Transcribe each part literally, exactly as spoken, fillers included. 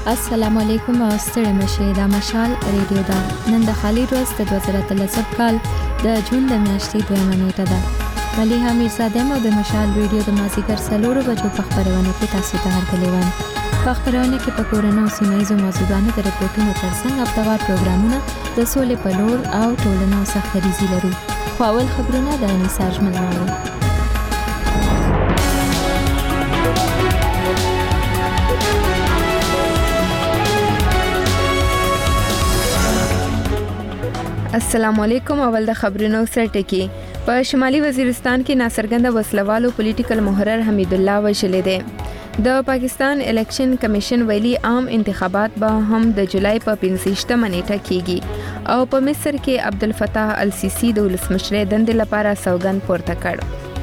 السلام علیکم او ستړي مشه د مشال ریډیو دا نن د خالي ورځ د دوه زره اتلسم کال د جون د میاشتې دویمه نیټه ده. مليحه میرزاده مو د مشال ریډیو د مازیګر سلورو بجو په خبرونه کې تاسو ته هرکلی وایم. په خبرونه کې په کورونو سیمایي موضوعاتو د رپورټونو ترڅنګ هفتهوار پروګرامونه د سولې په لور او ټولنو سختريزي لرو. خو اول خبرونه د انیساج ملناوي. السلام علیکم. اول د خبرونو سره ټکی. په شمالي وزیرستان کې ناڅرګنده وسلوالو پولیټیکل محرر حمید الله وشلې ده. د پاکستان الیکشن کمیشن ویلي عام انتخابات به هم د جولای په پنځه نیټه کیږي او په مصر کې عبدالفتاح السیسی د ولسمشر دندې لپاره سوګند پورته کړ.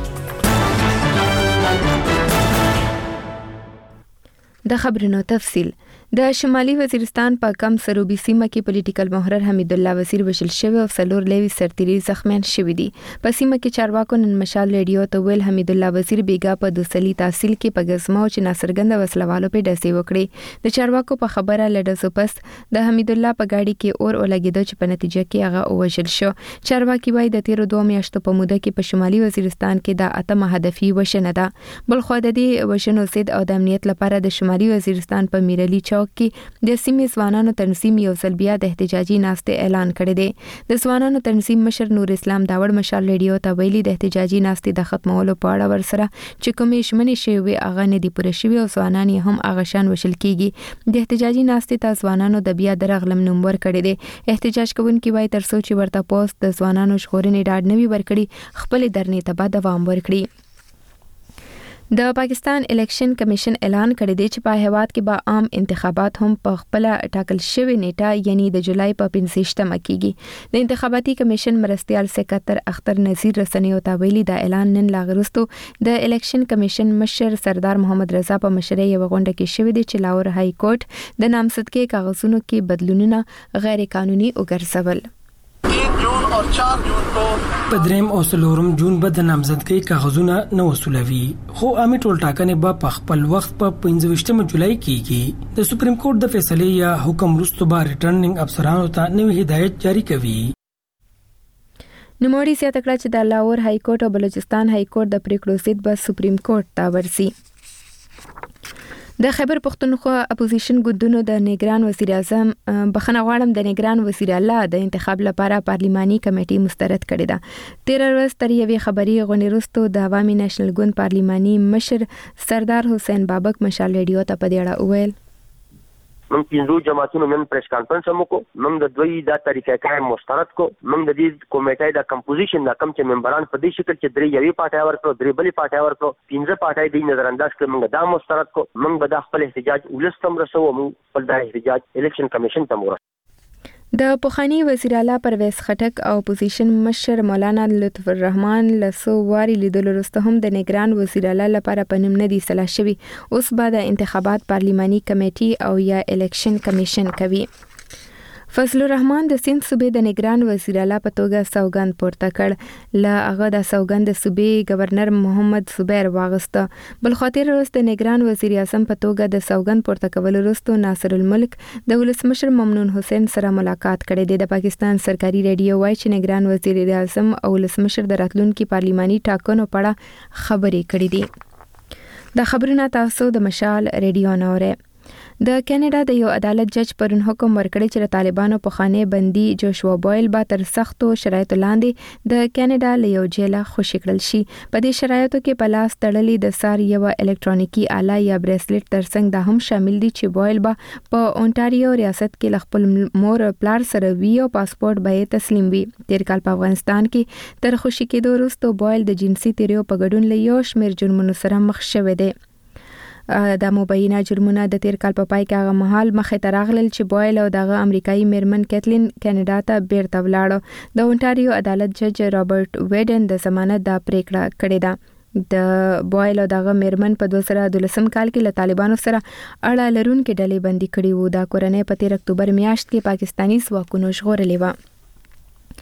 د خبرونو تفصیل. د شمالي وزیرستان په کم سروبي سیمه کې پولیټیکل محرر حمید الله وزیر وشل شوی او څلور لوی سرتیري زخمیان شوی دي. په سیمه کې چارواکو نن مشال ریډیو ته ویل حمید الله وزیر بیګا په دوسلي تحصیل کې په غزمو چې ناڅرګنده وسلوالو په ډسې وکړي. د چارواکو په خبره لډسو پس د حمید الله په گاډي کې اور ولګیدو چې په نتیجه کې هغه وژل شو. چارواکي وايي د تیر دوه میاشتو په موده کې په شمالي وزیرستان کې د اتمه هدفي وشنه ده. بل خو د دې وشنو سید او د امنیت لپاره د شمالي وزیرستان په میرلی چوک کې د سیمې ځوانانو تنظیم یو ځل بیا د احتجاجي ناستې اعلان کړی دی. د ځوانانو تنظیم مشر نور اسلام داوړ مشال ریډیو ته ویلي د احتجاجي ناستې د ختمولو په اړه ورسره چې کومې شمنې شوی هغه نه دی پوره شوی او ځوانان هم هغه شان وشل کیږي. د احتجاجي ناستې ته ځوانانو د بیا درغلم نوم ورکړی دی. احتجاج کوونکي وايي تر څو چې ورته پوسټ د ځوانانو ژغورنې ډاډ نوي ورکړي خپل درنې ته به دوام ورکړي. د پاکستان الیکشن کمیشن اعلان کړی دی چې په هیواد کې به عام انتخابات هم په خپل ټاکل شوی نیټه یعنی د جولای په پنځه کېږي. د انتخاباتي کمیشن مرستيال سکرټر اختر نذیر رسنیو ته ویلي دا اعلان نن لاغرستو د الیکشن کمیشن مشر سردار محمد رضا په مشرۍ یو غونډه کې شوی دی چې لاهور های کورټ د نامزدګۍ کاغذونو کې بدلونونه غیر قانوني وګرځول. په دریم او څلورم جون به د نامزدګۍ کاغذونه نه وصولوي خو عامه ټولټاکنې به په خپل وخت په پنځه جولای کېږي. د سپریم کورټ د فیصلې یا حکم وروسته به ریټرنینګ افسرانو ته نوې هدایت جاری کوي. نوموړي زیاته کړه چې د لاهور های کورټ او بلوچستان های کورټ د پریکړو سیټ به سپریم کورټ ته ورسي. د خیبر پختونخوا اپوزیشن ګوندونو د نگران وزیر اعظم بخښنه غواړم د نگران وزیر الله د انتخاب لپاره پارلیماني کمیټې مسترد کړې ده. تیر ورځ تر یوې خبري غونډې وروسته د عوامي نېشنل ګوند پارلیماني مشر سردار حسین بابک مشال ریډیو ته په دې اړه وویل من پینځو جماعتونو نن پریس کانفرنس هم وکړو. من د دوی دا طریقه کار مسترد کو. من د دې کمیټې د کمپوزیشن د کم چې ممبران په دې شکل چې درې یوې پارټي ورکړو درې بلې پارټي ورکړو پینځه پارټي د نظر انداز کړ. من دا مسترد کو. من به د خپل احتجاج ولستم رسو من خپل د احتجاج الیکشن کمیشن ته مور. د پوخانی وزیر اعلی پرویز خټک او اپوزیشن مشر مولانا لطف الرحمن لسو واری لیدل وروسته هم د نگران وزیر اعلی لپاره پنوم نه دی سلا شوی. اوس بعد انتخابات پارلیماني کمیټي او یا الیکشن کمیشن کوي. فضل الرحمن د سند صوبې د نگران وزیر اعلی په توګه سوګند پورته کړ. ل هغه د سوګند صوبې گورنر محمد زبیر واغسته. بل خاطر وروسته د نگران وزیر اعظم په توګه د سوګند پورته کول وروسته ناصر الملک د ولسمشر ممنون حسین سره ملاقات کړي دی. د پاکستان سرکاري ریډیو وايي چې نگران وزیر اعظم او ولسمشر د راتلونکي پارلیماني ټاکنو په اړه خبرې کړې دي. د خبرونه تاسو د مشال ریډیو نوره. د کینیډا د یو عدالت جج پرون حکم ورکړی چې طالبانو په خانه بندي جوشوا بویل به تر سختو شرایطو لاندې د کینیډا له یو جیله خوشی کړل شي. په دې شرایطو کې په لاس تړلې د سار یو الکترونیکی آله یا بریسلیټ ترڅنګ دا هم شامل دي چې بویل به په اونټاریو ریاست کې خپل مور پلار سره وی او پاسپورت به تسلیم وي. تیر کال په افغانستان کې تر خوشی کېدو وروسته بویل د جنسي تیریو په ګډون له یو شمېر جرمونو سره مخ شوی دی. د مبینه جرمونه د تیر کال په پای کې هغه مهال مخې ته راغلل چې بویل او دغه امریکایي میرمن کیتلین کینیډا ته بیرته ولاړو. د اونټاریو عدالت جج رابرټ ویډن د ضمانت د پریکړه کړې ده. د بویل او دغه میرمن په دوه زره دولسم کال کې له طالبانو سره اړه لرونکې ډلې بندي کړې وو. دا کورنۍ په تیر اکتوبر میاشت کې پاکستاني ځواکونو ژغورلې وه.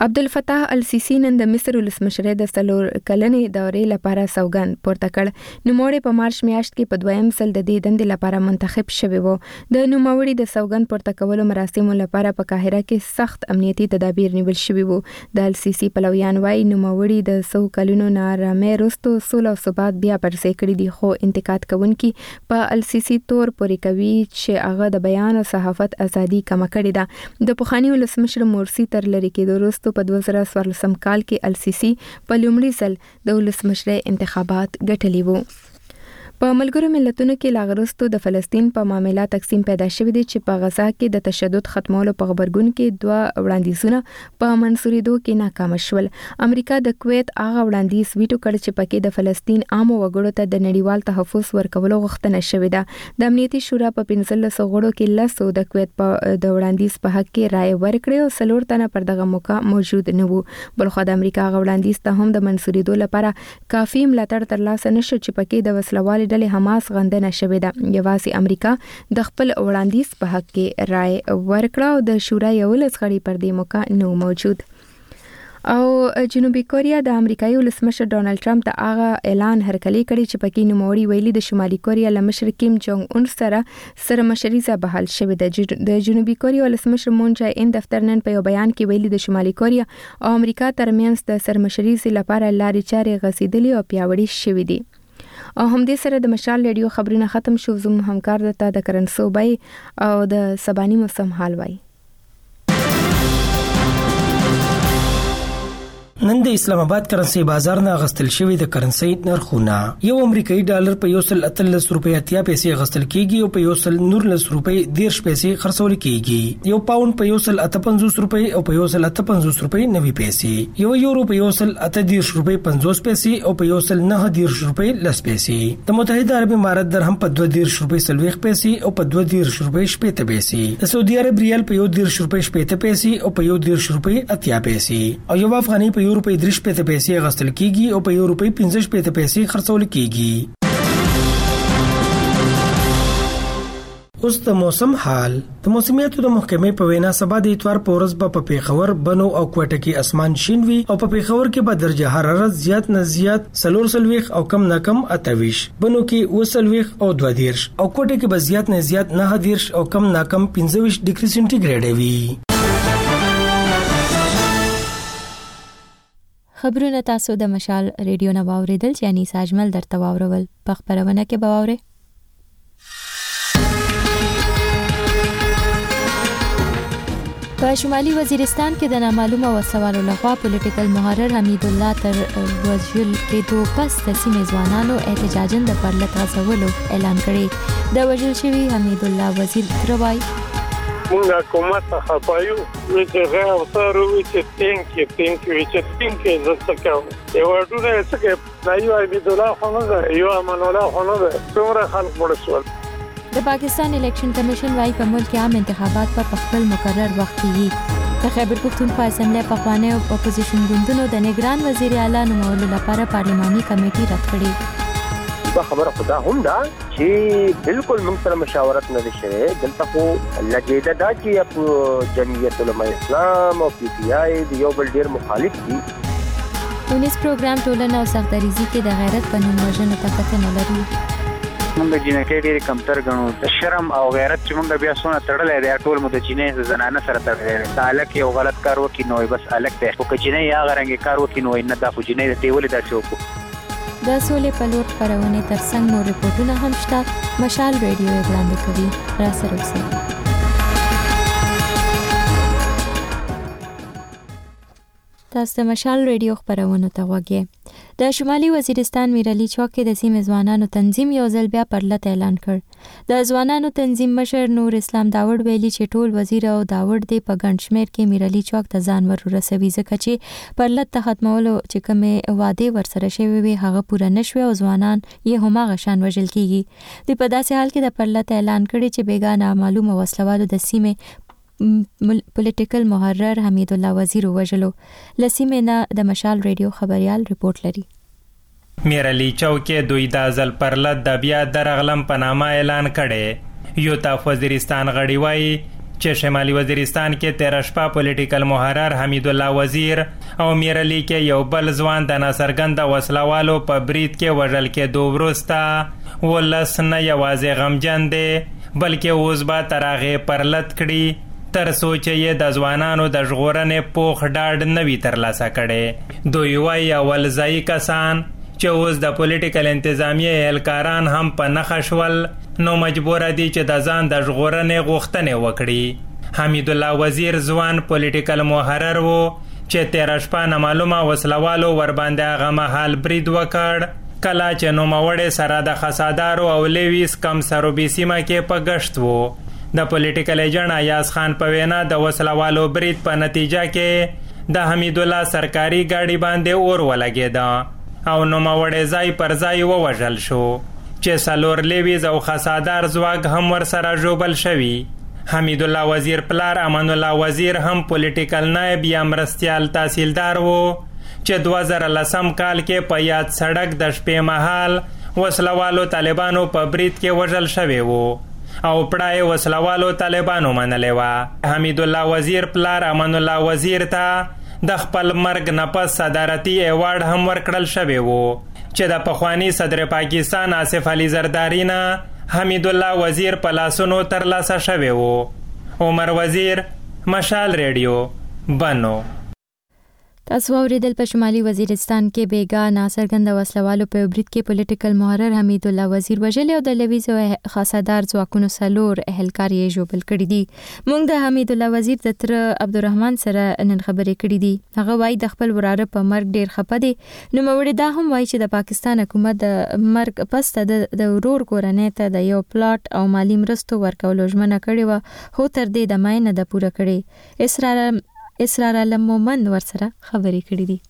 عبدالفتاح السیسی نن د مصر ولسمشر د څلور کلنې دورې لپاره سوګند پورته کړ. نوموړی په مارچ میاشت کې په دویم ځل د دې دندې لپاره منتخب شوی و. د نوموړي د سوګند پورته کولو مراسمو لپاره په قاهره کې سخت امنیتي تدابیر نیول شوي وو. د السیسی پلویان وايي نوموړي د څو کلونو نارامۍ وروسته سوله او ثبات بیا پرځای کړي دي، خو انتقاد کوونکي په السیسی تور پورې کوي چې هغه د بیان او صحافت ازادي کم کړې ده. د پخواني ولسمشر مورسی تر لری کېدو وروسته په دوه زره څوارلسم کال کې السیسی په لومړي ځل د ولسمشر انتخابات ګټلي وو. په ملګرو ملتونو کې لاغرستو د فلسطین په معاملې تقسیم پیدا شوی دی چې په غزا کې د تشدد ختمولو په خبرګون کې دوه وړاندیزونه په منسوریدو کې ناکام شول. امریکا د کویت هغه وړاندیز ویټو کړ چې پکې د فلسطین عام وګړو ته د نړیوال تحفظ ورکولو غوښتنه شوې ده. د امنیتي شورا په پنځلسو غړو کې لسو د کویت په د وړاندیز په حق کې رائے ورکړې او څلور تنه پر دغه موقع موجود نه وو. بلخو د امریکا هغه وړاندیز ته هم د منسوریدو لپاره کافي ملاتړ ترلاسه نشو چې پکې د وسلوال ډلې حماس غندنه شوې ده. یوازې امریکا د خپل وړاندیز په حق کې رائے ورکړه او د شورا یولس غړي پر دې موقع نو موجود. او جنوبي کوریا د امریکایي ولسمشر ډونالد ټرمپ ته هغه اعلان هرکلی کړی چې پکې نوموړي ویلي د شمالي کوریا له مشر کیم جونګ اون سره سره مشریزه بحال شوې ده. د جنوبي کوریا ولسمشر مون جای ان دفتر نن په یو بیان کې ویلي د شمالي کوریا او امریکا ترمنځ د سرمشریزې لپاره لارې چارې غځېدلې او پیاوړې شوې دي. او هم دې سره د مشال ریډیو خبرونه ختم شو. زموږ همکار دته د کرنسو بای او د سبانی موسم حال وای. نن د اسلام آباد کرنسي بازار نه غستل شوی د کرنسي نرخونه یو امریکایي ډالر په یو سل اتلس روپیا اتیا پیسې غستل کیږي او په یو سل نورلس روپۍ دیرش پیسې خرڅول کیږي. یو پاوند په یو سل اته پنځوس روپۍ او په یو سل اته پنځوس روپۍ نوي پیسې. یو یورو په یو سل اته دیرش روپۍ پنځوس پیسې او په یو سل نه دیرش روپۍ لس پیسې. د متحده عرب امارات درهم په دوه دیرش روپۍ سلويخ پیسې او په دوه دیرش روپۍ شپږ پیسې. د سعودي عرب ریال په یو دیرش روپۍ شپږ پیسې او په یو دیرش روپۍ اتیا پیسې. او یو افغاني په یو روپۍ درش پته پیسې غستل کیږي او په یو روپۍ پنځه پته پیسې خرڅول کیږي. اوس د موسم حال. د موسمیاتو د محکمې په وینا سبا د اتوار په ورځ په پیښور، بنو او کوټه کې اسمان شین وي او په پیښور کې به درجه حرارت زیات نه زیات سلور سلويخ او کم نه کم اتويش، بنو کې و سلويخ او دوه دیرش او کوټه کې به زیات نه زیات نه دیرش او کم نه کم پنځه ویشت ډیګري سنټیګریډ وي. خبرونه تاسو د مشال ریډیو نه واوریدل چې انیس اجمل درته واورول. په خبرونه کې باورې په شمالي وزیرستان کې د نامعلومه وسوالو لخوا پولیټیکل محرر حمید الله تر وژل کېدو پس د سیمې ځوانانو احتجاجاً د پرلط غځولو اعلان کړی. د وژل شوي حمید الله وزیر تروای مونږه حکومت ته خپایو چې هغه اوسره وي چې ټینګ کې ټینګ کې چې ټینګ کې زړه څه یو ورډونه څه کې دایو حمید الله خو نه ده یو امان الله خو نه ده څومره خلک مړ شول. د پاکستان الیکشن کمیشن وايي په ملک کې عام انتخابات په خپل مقرر وخت کې د خیبر پختونخوا اسمبلی په خوانه او اپوزیشن ګوندونو د نگران وزیر اعلی نومولو لپاره پارلماني کمیټي رد کړې. دا خبره خدا هم دا چې بالکل موږ سره مشاورت نه لشي. دلته خو لګیدا دا چې په جمعیت علماء اسلام او پی ټی آی د یو بل ډیر مخالف دي. پولیس پروګرام ټولنه او سختریزي کې د غیرت په نوم وژنه طاقت نه لري. موږ جنکې ډېر کمتر غنو. د شرم او غیرت چې موږ بیا سونه تړلې دی ټول مو د جنې زنانه سره تړلې دی. تعلق یو غلط کار وکي نو بس الګ دی او کجنې یا غرنګ کار وکي نو نه دا خو جنې دی ولې دا څوک د سولې په لور خبرونه ترڅنګ نور رپورټونه هم شته. مشال ریډیو وړاندې کوي. را سره اوسئ. تاسو د مشال ریډیو خبرونه ته غوږی. د شمالي وزیرستان میرعلی چوک کې د سیمې ځوانانو تنظیم یو ځل بیا پرلط اعلان کړ. د ځوانانو تنظیم مشر نور اسلام داوود ویلي چې ټول وزیر او داوود دی په ګڼ شمېر کې میرعلی چوک ته ځان ور رسوي ځکه چې پرلط ته ختمولو چې کومې وعده ورسره شوی وي هغه پوره نشوي او ځوانان یې هماغه شان وژل کیږي. د په داسې حال کې د پرلط اعلان کړي چې بیګانه معلومه وسلوالو د سیمې پولیټیکل محرر حمید الله وزیر وژلو. لسیمه نه د مشال ریډیو خبريال ریپورت لري. میرعلی چوک دوی د ځل پرلط د بیا درغلم په نامه اعلان کړي. یو تا وزیرستان غړي وایي چې شمالي وزیرستان کې تیر شپه پولیټیکل محرر حمید الله وزیر او میرعلی کې یو بل ځوان د ناڅرګنده وسلوالو په برید کې وژل کېدو وروسته ولس نه یوازې غمجن دی بلکې اوس به تر هغې پرلت کړي تر څو چې یې د ځوانانو د ژغورنې پوخ ډاډ نه وي ترلاسه کړی. دوی وایي اول ځایي کسان چې اوس د پولیټیکل انتظامیې اهلکاران هم په نښه شول نو مجبور دي چې د ځان د ژغورنې غوښتنې وکړي. حمید الله وزیر ځوان پولیټیکل محرر و چې تیر شپه نامعلومه وسلوالو ورباندې هغه مهال برید وکړ کله چې نوموړی سره د خسادارو او لیویس کم سروبي سیمه کې په گشت و. د پولیټیکل ایجنټ ایاز خان په وینا د وسلوالو برید په نتیجه کې د حمید الله سرکاري ګاډي باندې اور ولګېده او نوموړی ځای پر ځای ووژل شو چې څلور لیویز او خسادار ځواک هم ورسره ژوبل شوي. حمید الله وزیر پلار امان الله وزیر هم پولیټیکل نائب یا مرستیال تحصیلدار و چې دوه زره لسم کال کې په یاد سړک د شپې مهال وسلوالو طالبانو په برید کې وژل شوی و او پړای وسلوالو طالبانو منلې وه. حمید الله وزیر پلار امان الله وزیر ته د خپل مرګ نه پس صدارتي ایوارډ هم ورکړل شوی و چې د پخوانی صدر پاکستان آصف علي زرداری نه حمید الله وزیر په لاسونو ترلاسه شوی و. عمر وزیر، مشال ریډیو، بنو. تاسو اوریدل په شمالي وزیرستان کې بیګا ناڅرګنده وسلوالو په برید کې پولیټیکل محرر حمید الله وزیر وژل او د لویز او خاصدار ځواکونو سلور اهلکار یې ژوبل کړي دي. موږ د حمید الله وزیر د تر عبدالرحمن سره نن خبرې کړې دي. هغه وایي د خپل وراره په مرګ ډیر خپه دي. نو موري دا هم وایي چې د پاکستان حکومت د مرګ پس د ورور کورنۍ ته د یو پلاټ او مالی مرستو ورکولو ژمنه کړې و خو تر دې د ماینه د پوره کړې. اسرار اسرار علم مومن ورسره خبرې کړې دي.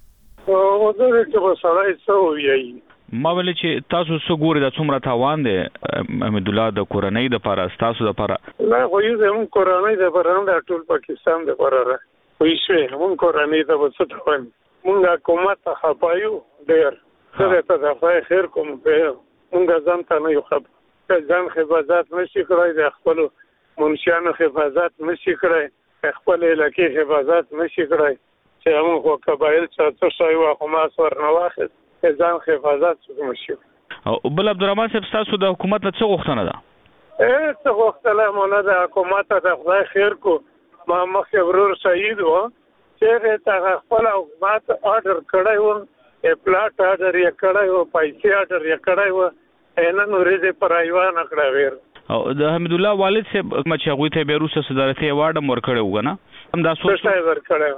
او دا چې په سړی څه وایي ما ویل چې تاسو څه ګوري د څومره تاوان دی حمید الله د کورنۍ د لپاره تاسو د لپاره؟ نه خو یې زموږ کورنۍ د لپاره د ټول پاکستان د لپاره خو یې شوې موږ کورنۍ ته څه تاوان موږ حکومت ته خپایو ډېر سره ته د خدای خیر کوم موږ ځان ته نه یو خپ ځان حفاظت نشي کړای د خپل منشیانو حفاظت نشي کړای خپل علاقې حفاظت نشي کړای چې موږ خو قبایل څه شای واخو ما سر نه واخد ځان حفاظت وکړو. او بل عبدالرحمن صاحب تاسو د حکومت څه غوښتنه ده؟ اے څه غوښتنه مونږ د حکومت د خدای خیر کو ما مخ ورور شهید و چې ته خپل حکومت آرډر کړای و پلاټ آرډر یې کړای و پیسې آرډر یې کړای و اینا نورې دې پرایوان کړای ویر او د حمید الله والد صاحب چې هغه ته بیروسه صدارتي ایوارډ هم ورکړی و نه هم دا څه څه ورکړی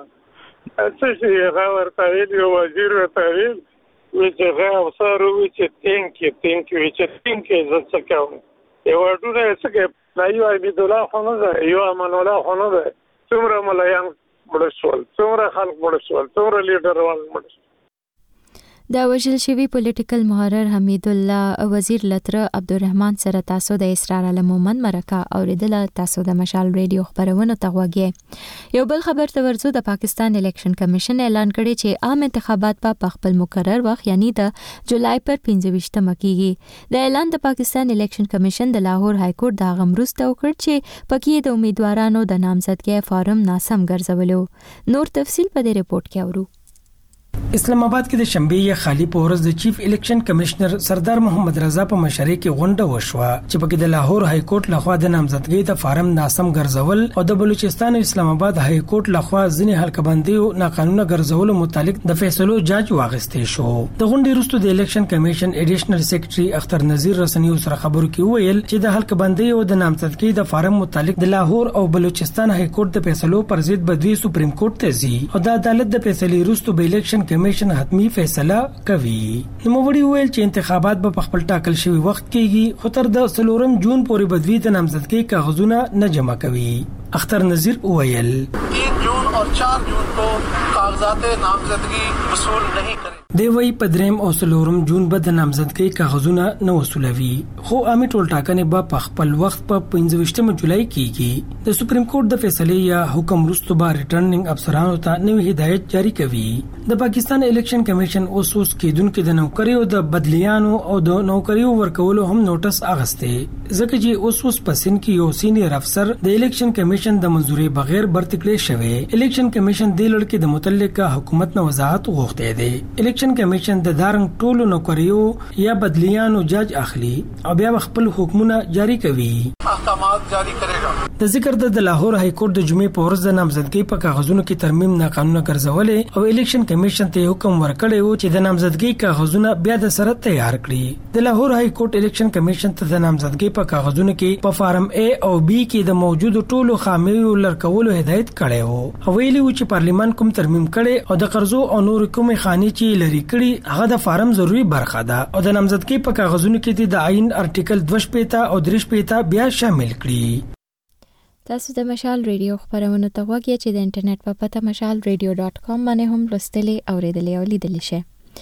څه چې هغه ورکړی یو وزیر ورکړی چې هغه افسر و چې تینک تینک چې تینک زه څه کوم ایوارډونه څه کې نه یو حمید الله خو نه ده یو امان الله خو نه ده څومره ملایان مړ شول څومره خلک مړ شول څومره لیډران مړ شول. دا وژل شوی پولیټیکل محرر حمید الله وزیر لتر عبدالرحمن سره تاسو د اسرار علم مومن مرکه اوریدل. تاسو د مشال ریډیو خبرونه تغوږی. یو بل خبر ته ورڅو د پاکستان الیکشن کمیشن اعلان کړی چې عام انتخابات په خپل مقرر وخت یعنی د جولای پر پنځه ویشتمه کیږي. د اعلان د پاکستان الیکشن کمیشن د لاهور های کورټ د غمروسته وکړ چې پکې د امیدوارانو د نامزدګۍ فارم ناسم ګرځولو. نور تفصیل په دې رپورت کې اورو. اسلام آباد کې د شنبې یا خالی په ورځ د چیف الیکشن کمشنر سردار محمد رضا په مشرۍ کې غونډه وشوه چې پکې د لاهور های کورټ لخوا د نامزدګۍ د فارم ناسم ګرځول او د بلوچستان او اسلام آباد های کورټ لخوا ځینې حلقبندي او ناقانونه ګرځول متعلق د فیصلو جاج واغستې شو. د غونډې وروسته د الیکشن کمیشن ایډیشنل سیکریټري اختر نذیر رسنیو سره خبرو کې ویل چې د حلقبندي او د نامزدګۍ د فارم متعلق د لاهور او بلوچستان های کورټ د فیصلو پر ضد بدوی سپریم کورټ ته ځي او د عدالت د فیصلې وروسته به الیکشن کمیشن حتمی فیصله کوي. نوموړي ویل چې انتخابات به په خپل ټاکل شوی وخت کېږي خو تر د څلورم جون پورې بدوی ته نامزدګۍ کاغذونه نه جمع کوي. اختر نذیر ویل तीन जून और चार जून को कागजात नामजदगी वसूल नहीं करें. دی وی پدریم او سلورم جون به د نامزدګۍ کاغذونه نه وصولوي خو عامه ټولټاکنې به په خپل وخت په پنځه جولای کېږي. د سپریم کورټ د فیصلې یا حکم وروسته به ریټرنینګ افسرانو ته نوې هدایت جاری کوي. د پاکستان الیکشن کمیشن اوس اوس کېدونکو د نوکریو د بدلیانو او د نوکریو ورکولو هم نوټس اغسته ځکه چې اوس اوس پسین کې یو سینیئر افسر د الیکشن کمیشن د منځوري بغیر برتکلې شوی. الیکشن کمیشن د لړ کې د متعلقه حکومت نه وضاحت غوښته دی. الیکشن کمیشن د دارنګ ټولو نوکریو یا بدلیانو جج اخلي او بیا خپل حکمونه جاری کوي. احکامات جاری کړي. د ذکر د لاهور های کورټ د جمعې په ورځ د نامزدګۍ په کاغذونو کې ترمیم ناقانونه ګرځولې او الیکشن کمیشن ته حکم ورکړی و چې د نامزدګۍ کاغذونه بیا د سره تیار کړي. د لاهور های کورټ الیکشن کمیشن ته د نامزدګۍ په کاغذونو کې په فارم A او B کې د موجودو ټولو خامیو لړکولو هدایت کړی و. ویلي و چې پارلیمان کوم ترمیم کړي او د قرضو او نور کومې خاني چې لري کړي هغه د فارم ضروری برخه ده او د نامزدګۍ په کاغذونو کې د عین ارټیکل دوه شپږ او درې شپږ بیا شامل کړي. تاسو د مشال ریډیو خبرونه ته وګورئ چې د انټرنیټ په پته مشال ریډیو ډاټ کام باندې هم لوستلی او ریډلی او لیدلی شئ.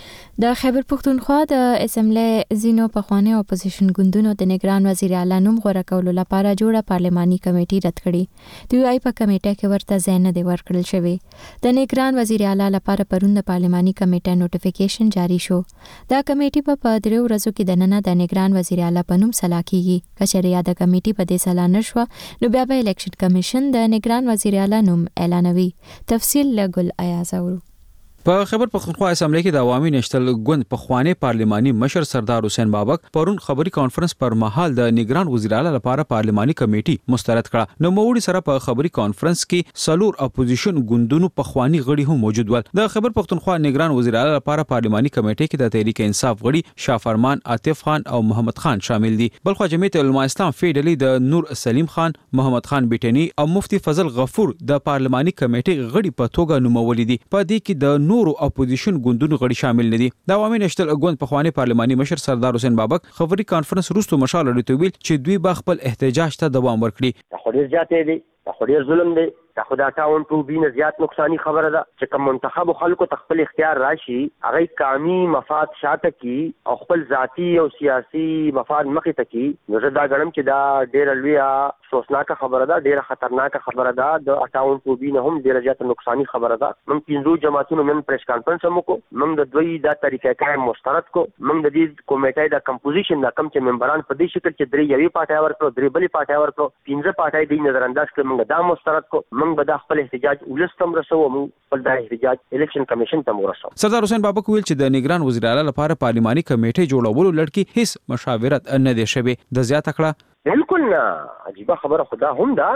د خیبر پختونخوا د اسمبلی زینو پخوانی اپوزیشن ګوندونو د نگران وزیر اعلی نوم غوړه کولو لپاره جوړه پارلماني کمیټه رد کړې. دوی وايي په کمیټه کې ورته ځای نه دی ورکړل شوی. د نگران وزیر اعلی لپاره پرون د پارلماني کمیټه نوټیفیکیشن جاری شو. دا کمیټه په پدریو ورځو کې د نن د نگران وزیر اعلی په نوم سلا کیږي. کچېرې یا د کمیټه په دې سلا نشو نو بیا به الیکشن کمیشن د نگران وزیر اعلی نوم اعلانوي. تفصیل لګل ایاز اورو. په خیبر پختونخوا اسمبلی کې د عوامي نشتل ګوند پخوانی پارلماني مشر سردار حسین بابک پرون خبري کانفرنس پر مهال د نگران وزیر اعلی لپاره پارلماني کمیټه مسترد کړه. نو موړي سره په خبري کانفرنس کې سلور اپوزیشن ګوندونو پخوانی غړي هم موجود ول. د خیبر پختونخوا نگران وزیر اعلی لپاره پارلماني کمیټه کې د تحریک انصاف غړي شافرمان عاطف خان او محمد خان شامل دي. بلخو جمعیت علماء اسلام فیډلی د نور سلیم خان، محمد خان بیٹنی او مفتی فضل غفور د پارلماني کمیټه غړي په توګه نومولې دي. په دې کې د نورو اپوزیشن ګوندونو غړي شامل ندي. د عوامي نشتل ګوند پخوانی پارلماني مشر سردار حسین بابک خبري کانفرنس وروسته مشال لري ویل چې دوی به خپل احتجاج ته دوام ورکړي. خو ډیر زیاتې دي، خو ډیر ظلم دی، خو دا ټاون ټو بینه زیات نقصانی خبره ده چې کوم منتخب خلکو تخپل اختیار راشي هغه قومي مفاد شاته کی او خپل ذاتی او سیاسي مفاد مخې ته کی. نو زه دا غواړم چې دا ډیر لویه سوچناکه خبره ده، ډیر خطرناکه خبره ده. د ټاون ټو بینه هم ډیر زیات نقصانی خبره ده. موږ پنځو جماعتونو من پریس کانفرنس هم کو، موږ د دوی دا طریقې کار مسترد کو، موږ د دې کمیټې د کمپوزیشن د کم چې ممبران په دې شکل چې درې یوې پارټي ورکړو، درې بلې پارټي ورکړو، پنځه پارټي د نظر انداز کړ، موږ دا مسترد کو. موږ به د خپل احتجاج ولستم رسو، موږ خپل د احتجاج الیکشن کمیشن ته ورسو. سردار حسین بابک ویل چې د نگران وزیر اعلی لپاره پارلماني کمیټه جوړولو لړکی هیڅ مشاورت نه دی شوی. د زیاته کړه بالکل نه، عجیب خبره خدا هم ده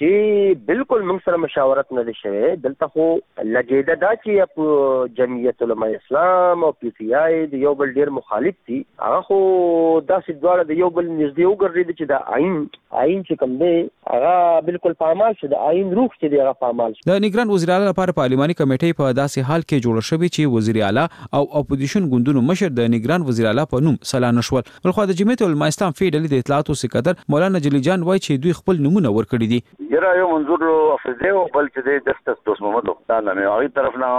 چې بالکل موږ سره مشاورت نه دی شوی. دلته خو لګیده دا چې په جمعیت علماء اسلام او پی سی آی د یو بل ډیر مخالف دي. هغه خو داسې دواړه د یو بل نږدې وګرځېدي چې د آئین آئین چې کوم دی هغه بالکل پامال شي، د آئین روح چې دی هغه پامال شي. د نگران وزیر اعلی لپاره پارلماني کمیټه په داسې حال کې جوړه شوې چې وزیر اعلی او اپوزیشن ګوندونو مشر د نگران وزیر اعلی په نوم سلا نشول. بلخو د جمعیت علماء اسلام فیډلی د اطلاعاتو سکرټر مولانا جلی جان وایي چې دوی خپل نمونه ورکړي دي. یره یو منظور افضل دی او بل چې د جسټس دوست محمد دا نه هغه طرف نه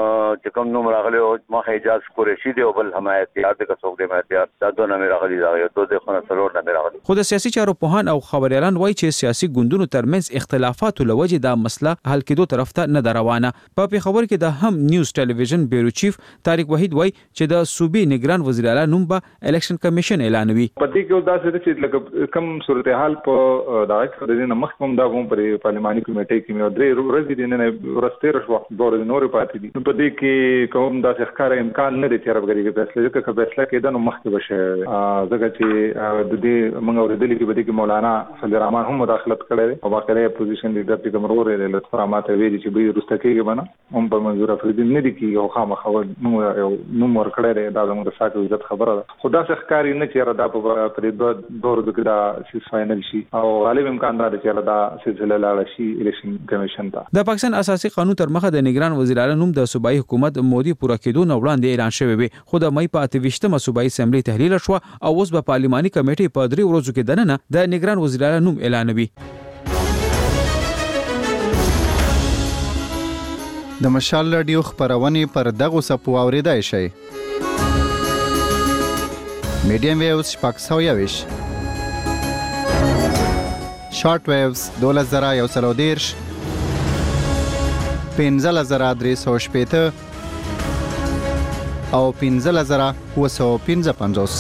چې کوم نوم راغلی او ما حجاز قریشی دی او بل حمایت یاد کا څوک دی ماتیار دا دوه نه راغلي دا یو دوه خونه سلور نه راغلي. خو د سیاسي چارو پوهان او خبريالان وایي چې سیاسي ګوندونو ترمنځ اختلافات لوجه دا مسله حل کېدو طرف ته نه روانه. په پیښور کې د هم نیوز ټلویزیون بیورو چیف طارق وحید وایي چې د صوبې نگران وزیر اعلی نوم به الیکشن کمیشن اعلانوي. په دې کې دا څه چې لکه کم صورتحال په دا د دې مخکوم دا کوم پر پارلماني کمیټې کې مې درې ورځې د نن ورسته رشوه دور د نور پاتې دي. په دې کې کوم دا ښکار امکان نه دی چې رغړي کې فیصله وکړي. که فیصله کېده نو مخکې بشه ځکه چې د دې موږ اورېدلې کې بده کې مولانا فضل الرحمن هم مداخلت کړې او باقاعده اپوزیشن لیډر چې کوم ورور یې لطفا ماته ویلي چې به رسته کېږي بنه هم په منظور افریدي نه دي کې او خامخا نو نو ور کړې دا زموږ د ساتو عزت خبره ده. خدا څخه ښکاری نه چې را دا په پرې دور د دا سیس فائنل شي او غالب امکان دا چې دا سلسله لاړ شي الیکشن کمیشن ته. د پاکستان اساسي قانون تر مخه د نگران وزیر اعلی نوم د صوبایي حکومت مودي پوره کېدو نه وړاندې اعلان شوی وي. خو د مې په اته ویشتمه صوبایي اسمبلی تحلیل شو او اوس په پارلماني کمیټې په درې ورځو کې دننه د نگران وزیر اعلی نوم اعلانوي. د مشال رادیو خبرونه پر دغه سپو اوریدای شي. میډیم ویوز شپږ سوه یویش، شارټ ویوز دولس زره یو سل او دېرش، پنځلس زره درې سوه شپېته او پنځلس زره اووه سوه پنځه پنځوس.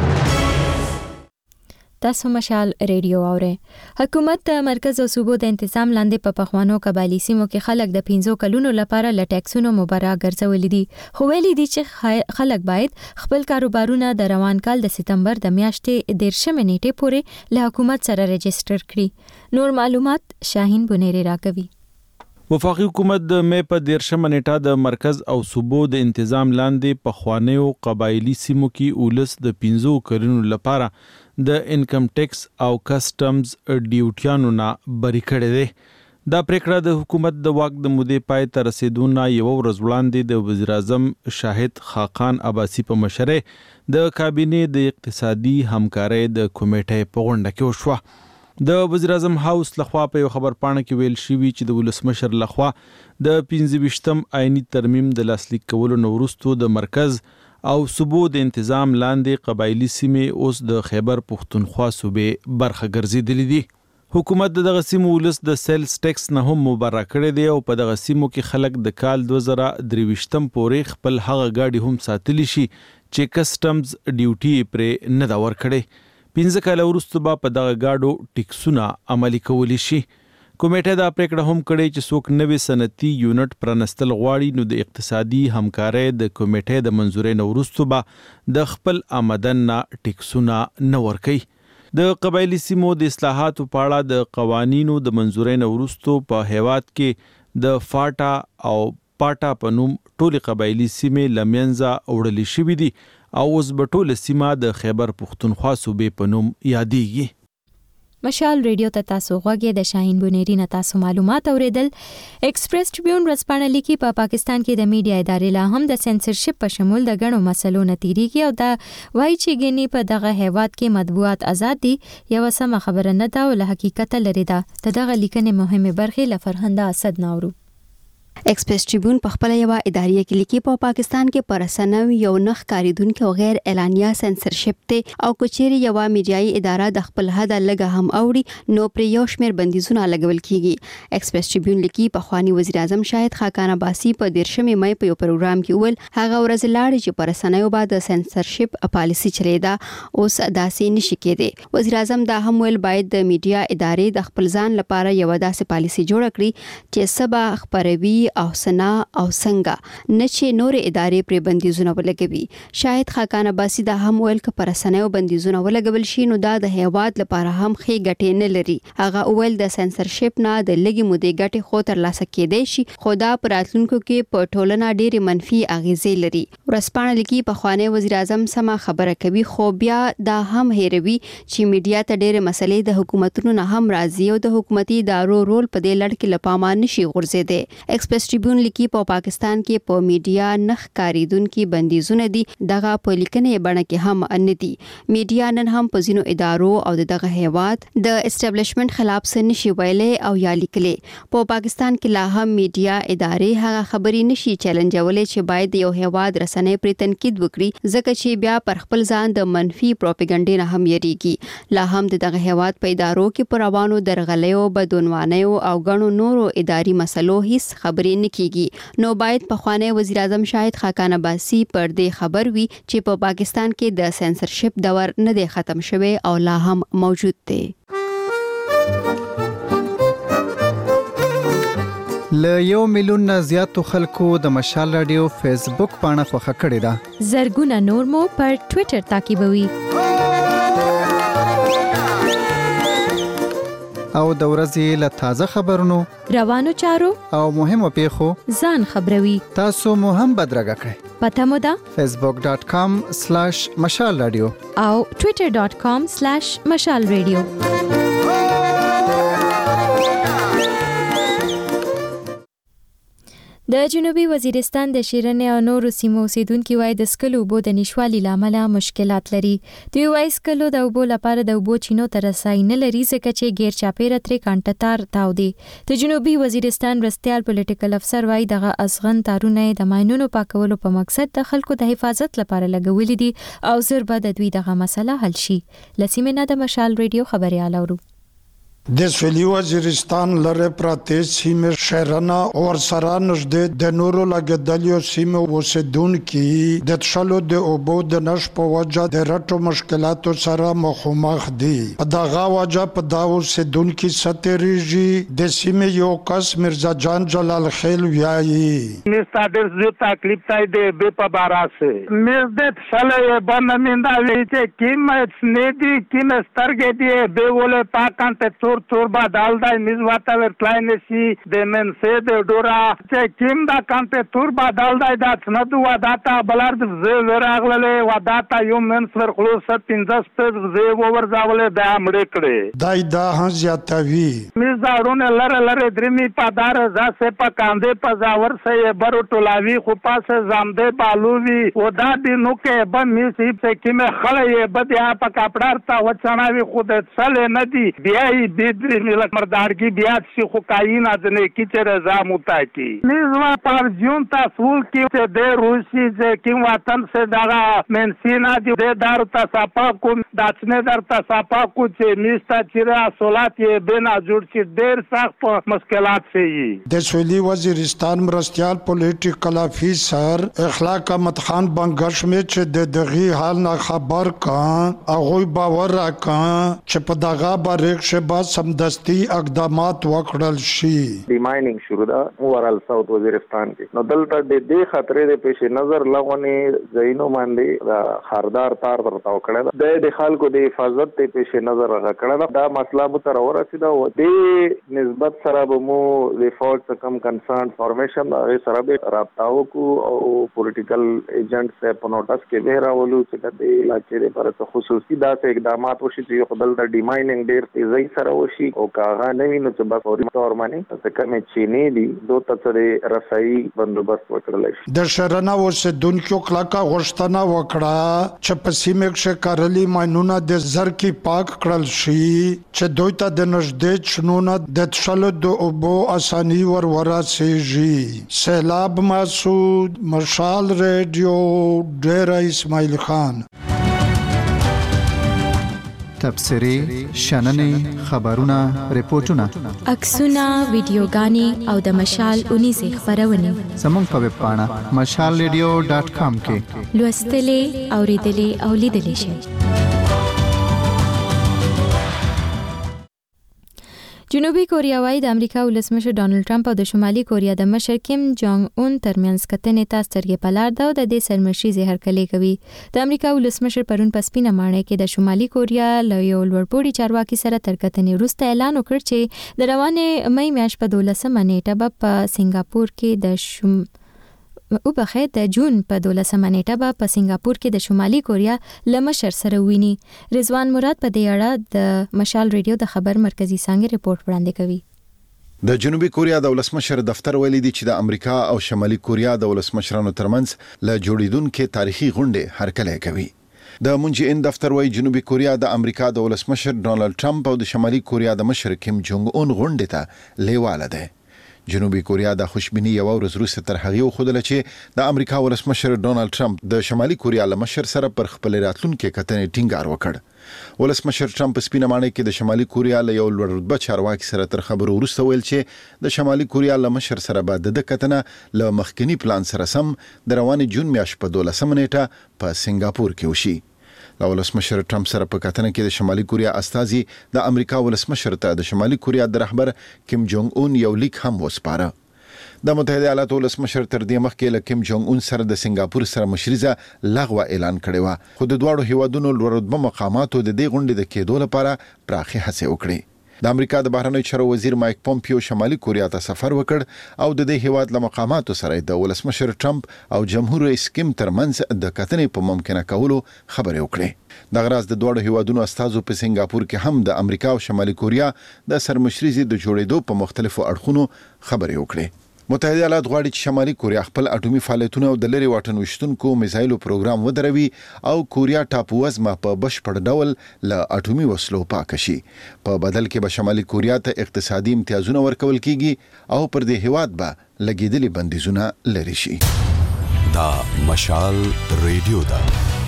تاسو مشال ریډیو اورئ. حکومت د مرکز او صوبو د تنظیم لاندې په پخوانو قبایلی سیمو کې خلک د پنځو کلونو لپاره ل ټیکسونو مبرا ګرځولې دي، خو ویلي دي چې خلک باید خپل کاروبارونه د روان کال د سپتمبر د میاشتې دیرشمې نیټې پورې له حکومت سره رجسټر کړي. نور معلومات شاهین بنيري راکوي. وفاقي حکومت د مې په دیرشمه نیټه د مرکز او صوبو د تنظیم لاندې په خوانیو قبایلی سیمو کې اولس د پنځو کلونو لپاره د انکم ټیکس او کسټمز ډیوټیانو نه بری کړی دی. دا پریکړه د حکومت د واک د مودې پای ته رسیدونه یو ورځ وړاندې د وزیر اعظم شاهد خاقان عباسی په مشرۍ د کابینې د اقتصادي همکارۍ د کمیټې په غونډه کې وشوه. د وزیر اعظم هاوس لخوا په یو خبر پاڼه کې ویل شوی چې د ولسمشر لخوا د پنځه ویشتم آئینی ترمیم د لاسلیک کولو نه وروسته د مرکز او صوبو د تنظیم لاندې قبایلی سیمې اوس د خیبر پښتونخوا صوبې برخه ګرځېدلې دي. حکومت دغه سیمو ولس د سیلز ټیکس نه هم مبرا کړی دی او په دغه سیمو کې خلک د کال دوه زره درې ویشتم پورې خپل هغه گاډي هم ساتلی شي چې کسټمز ډیوټي پرې نه دا ورکړي. پنځه کاله وروسته به په دغه گاډو ټیکسونه عملي کولی شي. کمیټه دا پریکړه هم کړې چې څوک نوې صنعتي یونټ پرانستل غواړي نو د اقتصادي همکارۍ د کمیټې د منځورۍ نه وروسته به د خپل آمدن نه ټیکسونه نه ورکوي. د قبایلی سیمو د اصلاحاتو په اړه د قوانینو د منځورۍ نه وروسته په هیواد کې د فاټا او پاټا په نوم ټولې قبایلی سیمې له منځه وړلې شوې دي او اوس به ټوله سیمه د خیبر پښتونخوا صوبې په نوم یادېږي. مشال ریډیو ته تاسو غوږی د شاهین بنيري نه تاسو معلومات اوریدل. ایکسپریس ټریبیون ورځپاڼه لیکي په پا پاکستان کې د میډیا ادارې لا هم د سنسرشپ په شمول د غنو مسلو نه تیریږي او دا وایي چې ګنی په دغه هیواد کې مطبوعات آزاد دي. یو سم خبره نه ده او له حقیقت لري ده. دغه لیکنې مهمه برخه لفرهنده اسد ناورو. ایکسپریس ټریبیون په خپل یو ادارې کې لیکي په پاکستان کې پرسنو یو نخ کاریدونکو او غیر اعلانیا سنسرشپ ته او کچېری یو میډیایي اداره د خپل حد لګه هم اوړي نو پر یو شمیر بندیزونه لګول کیږي. ایکسپریس ټریبیون لیکي په خواني وزیر اعظم شاهد خاقان عباسی په دیرشمې مې په یو پروګرام کې ول هغه ورځ لاړ چې پرسنو بعد سنسرشپ پالیسی چلیدا اوس داسې نشي کېده. وزیر اعظم دا هم ول باید د میډیا ادارې د خپل ځان لپاره یو داسې پالیسی جوړ کړي چې سبا خبروي او سنا او څنګه نه چې نور ادارې پر بندیزونه ولګوي. شاهد خاقان عباسی دا هم ویل ک پرسنوي بندیزونه ولګول شي نو دا د هیواد لپاره هم خې ګټې نه لري. هغه ویل د سنسرشپ نه د لګي مودې ګټې خو تر لاسه کېدې شي خو دا پراتلونکو کې په ټولنه ډېری منفي اغیزې لري. ورسپانه لیکي په خوانه وزیر اعظم سم خبره کوي خو بیا دا هم هېروي چې میډیا ته ډېر مسلې د حکومتونو نه هم راځي او د حکومتي ادارو رول په دې لړ کې لپاره نشي غورځېده. ایکسپریس ټریبیون لیکي په پاکستان کې په میډیا نخ کاریدونکو بندیزونه دي دغه په لیکنې بڼه کې هم ان دي. میډیا نن هم په ځینو ادارو او دغه هیواد د اسټابلیشمنت خلاف څه نشي ویلې او یا لیکلې. په پاکستان کې لا هم میډیا ادارې هغه خبرې نشي چیلنجولې چې باید یو هیواد رسنۍ پر تنقید وکړي ځکه چې بیا پر خپل ځان د منفي پروپاګاندا نه هم یریږي. لا هم دغه هیواد په ادارو کې پر روانو درغلیو بدونوانیو او غنو نورو اداري مسلو هیڅ خبرې نه کیږي. نو باید په خوانه وزیر اعظم شاهد خاقان عباسی پر دې خبر وي چې په پاکستان کې د سنسرشپ دور نه دی ختم شوی او لا هم موجود دی. ل یو میلیون نه زیاتو خلکو د مشال رادیو فیسبوک پاڼه خوښه کړې ده. زرګونه نور مو پر ټوئیټر تعقیبوي. او د ورځې له تازه خبرونو روانو چارو او مهمو پیښو ځان خبروي. تاسو مو هم بدرګه کړئ. پته مو ده facebook dot com slash mashal radio او twitter dot com slash mashal radio. د جنوبي وزیرستان د شیرنې او نورو سیمو اوسیدونکو وایي د سکلو اوبو د نشوالي لامل مشکلات لري. دوی وایي سکلو د اوبو لپاره د اوبو چینو ته رسای نه لري ځکه چې غیر چاپیره ترې کانټتار تاو دي. د جنوبي وزیرستان مرستیال پولیټیکل افسر وایي دغه ازغن تارونه د ماینونو پاکولو په مقصد د خلکو د حفاظت لپاره لګولې دي او زر به د دوی دغه مسله حل شي. لسیمه نه د مشال ریډیو خبريال اورو. د سویلي وزیرستان لره پراته سیمه شهرنا او سره نږدې د نورو لګدلیو سیمه اوسیدونکي د تشلو د اوبو د نش په وجه د رټو مشکلاتو سره مخامخ دي. په دغه وجه په دا اوسیدونکي ستریږي د سیمه یو کس مرزا جان جلال خیل ویایي می ستادر زو تکلیف تای د به په باراسه مې د تشلې باندې وی چې کیمت سنیدي کیمت سترګې دی به ول پاکانته تور تور با دال دای میز واتا ورتلاینه سی د منسه د ډورا چې کیم دا کانته تور با دال دای دا څنډو وا داتا بلار د زه ورغللې وا داتا یو منس ور خلاص پنځه سپر زه ور ځاولې دا مړ کړې دای دا هزیاتوي میز دارونه لره لره درمی پادار ز سه پکاندې پزاور سه برو ټولاوی خو پاسه زامدې بالووی و دا د نو کې به می سی په کې مې خلې بده په کپڑار تا وچناوی خود څل نه دی بیا د ملت مردارګي بیا چې خو کاین ازنه کی چې رضا موتا کی میزوا پر جون تاسو کې د روسي چې کوم وطن سے دغه منسینا د دار تصفا کوم داتنه در تصفا کو چې میستا چې اصولات یې بنا جوړ چې ډېر سخت مشکلات شي. د سویلي وزیرستان مرستیال پولیټیکل افیسر اخلاق احمد خان بنگش می چې د دغه حال نه خبر کان هغه باور راکان چې په دغه باریک شبا سمدستي اقدامات وکړل شي. دی مایننګ شروع ده اورال ساوث وزیرستان کې نو دلته د دې خطرې د پیش نظر لغونې زینو باندې د خاردار تار ورتاو کړل د د خلکو د حفاظت ته پیش نظر راکړل دا مسله به تر ورسېده او د نسبت سره به مو د فورس کم کنسرن فارمیشن هغه سره به رابطاو کو او پولیټیکل ایجنټ سره په نوټس کې به راولو چې د علاقې لپاره خصوصي داسې اقدامات وشي چې خپل د ډی مایننګ ډیر تیزی سره وشي او کاغه نه ویني چې بس اوري تور باندې څه کمې چینې دي دوه تڅري رسایي بندوبست وکړل شي. د شرنا اوسیدونکو کلاکا غوښتنه وکړه چې په سیمه کې کارلي ماینونه د زر کې پاک کړل شي چې دوی ته د نږدې چنونه د تشلو د اوبو اساني ور ورسیږي. سیلاب مسعود مشال ریډیو ډیر اسماعیل خان. تبصری شننې خبرونه ریپورتونه عکسونه ویډیوګانې او د مشال اونې زی خبرونه زموږ په ویب پاڼه مشال ریډیو ډاټ کام کې لوستلې اوریدلې او لیدلې شئ. جنوبي کوریا وايي د امریکا ولسمشر ډانلډ ټرمپ او د شمالي کوریا د مشر کیم جونګ اون ترمنځ کتنې ته سترګې په لار ده او د دې سرمشي زهر کلی کوي. د امریکا ولسمشر پرون په سپینه ماڼۍ کې د شمالي کوریا له یو لوړپوړي چارواکي سره تر کتنې وروسته اعلان وکړ چې د روانې مې میاشت په دولسمه نیټه به په سنگاپور کې د شم او بخیر د جون په دولسمه نیټه به په سنگاپور کې د شمالي کوریا له مشر سره ویني. رضوان مراد په دې اړه د مشال ریډیو د خبر مرکزی څنګه ریپورت وړاندې کوي. د جنوبي کوریا د ولسمشر دفتر ویلي دی چې د امریکا او شمالي کوریا د ولسمشرانو ترمنځ له جوړیدونکو تاریخي غونډې هرکلی کوي. د مونجین دفتر وایي جنوبي کوریا د امریکا د ولسمشر ډانلډ ټرمپ او د شمالي کوریا د مشر کیم جونګ اون غونډې ته لیواله ده. جنوبي کوریا د خوشبینی یو ورځ وروسته تر هغه خودل چې د امریکا ولسمشر ډانلډ ټرمپ د شمالي کوریا له مشر سره پر خپل راتلونکو کتنې ټینګار وکړ. ولسمشر ټرمپ سپینه ماڼۍ کې د شمالي کوریا له یو لوړ رتبه چارواکي سره تر خبرو وروسته ویل چې د شمالي کوریا له مشر سره به د کتنه له مخکنی پلان سره سم د روانې جون میاشت په دولسمه نیټه په سنگاپور کې وشي. د ولسمشر ټرمپ سره په کتنه کې د شمالي کوریا استازي د امریکا ولسمشر ته د شمالي کوریا د رهبر کیم جونګ اون یو لیک هم وسپاره. د متحده ایالاتو ولسمشر تر دې مخکې له کیم جونګ اون سره د سنگاپور سره مشریزه لغوه اعلان کړی و، خو د دواړو هیوادونو لوړ رتبه مقاماتو د دې غونډې د کېدو لپاره پراخي هڅې وکړې. د امریکا د بهرنیو چارو وزیر مایک پومپیو شمالي کوریا ته سفر وکړ او د دې هیواد له مقاماتو سره د ولسمشر ټرمپ او جمهور رئیس کیم ترمنځ د کتنې په ممکنه کولو خبرې وکړې. د غراز د دوړو هیوادونو استازو په سنگاپور کې هم د امریکا او شمالي کوریا د سرمشريزي د جوړېدو په مختلفو اړخونو خبرې وکړې. متحده ایالات غواړي چې شمالي کوریا خپل اټومي فعالیتونه او د لري واټن وشتونکو میزایلو پروګرام ودروي او کوریا ټاپو وزمه په بشپړ ډول له اټومي وسلو پاک شي. په بدل کې به شمالي کوریا ته اقتصادي امتیازونه ورکول کیږي او پر دې هیواد به لګیدلي بندیزونه لري شي. دا مشال ریډیو دا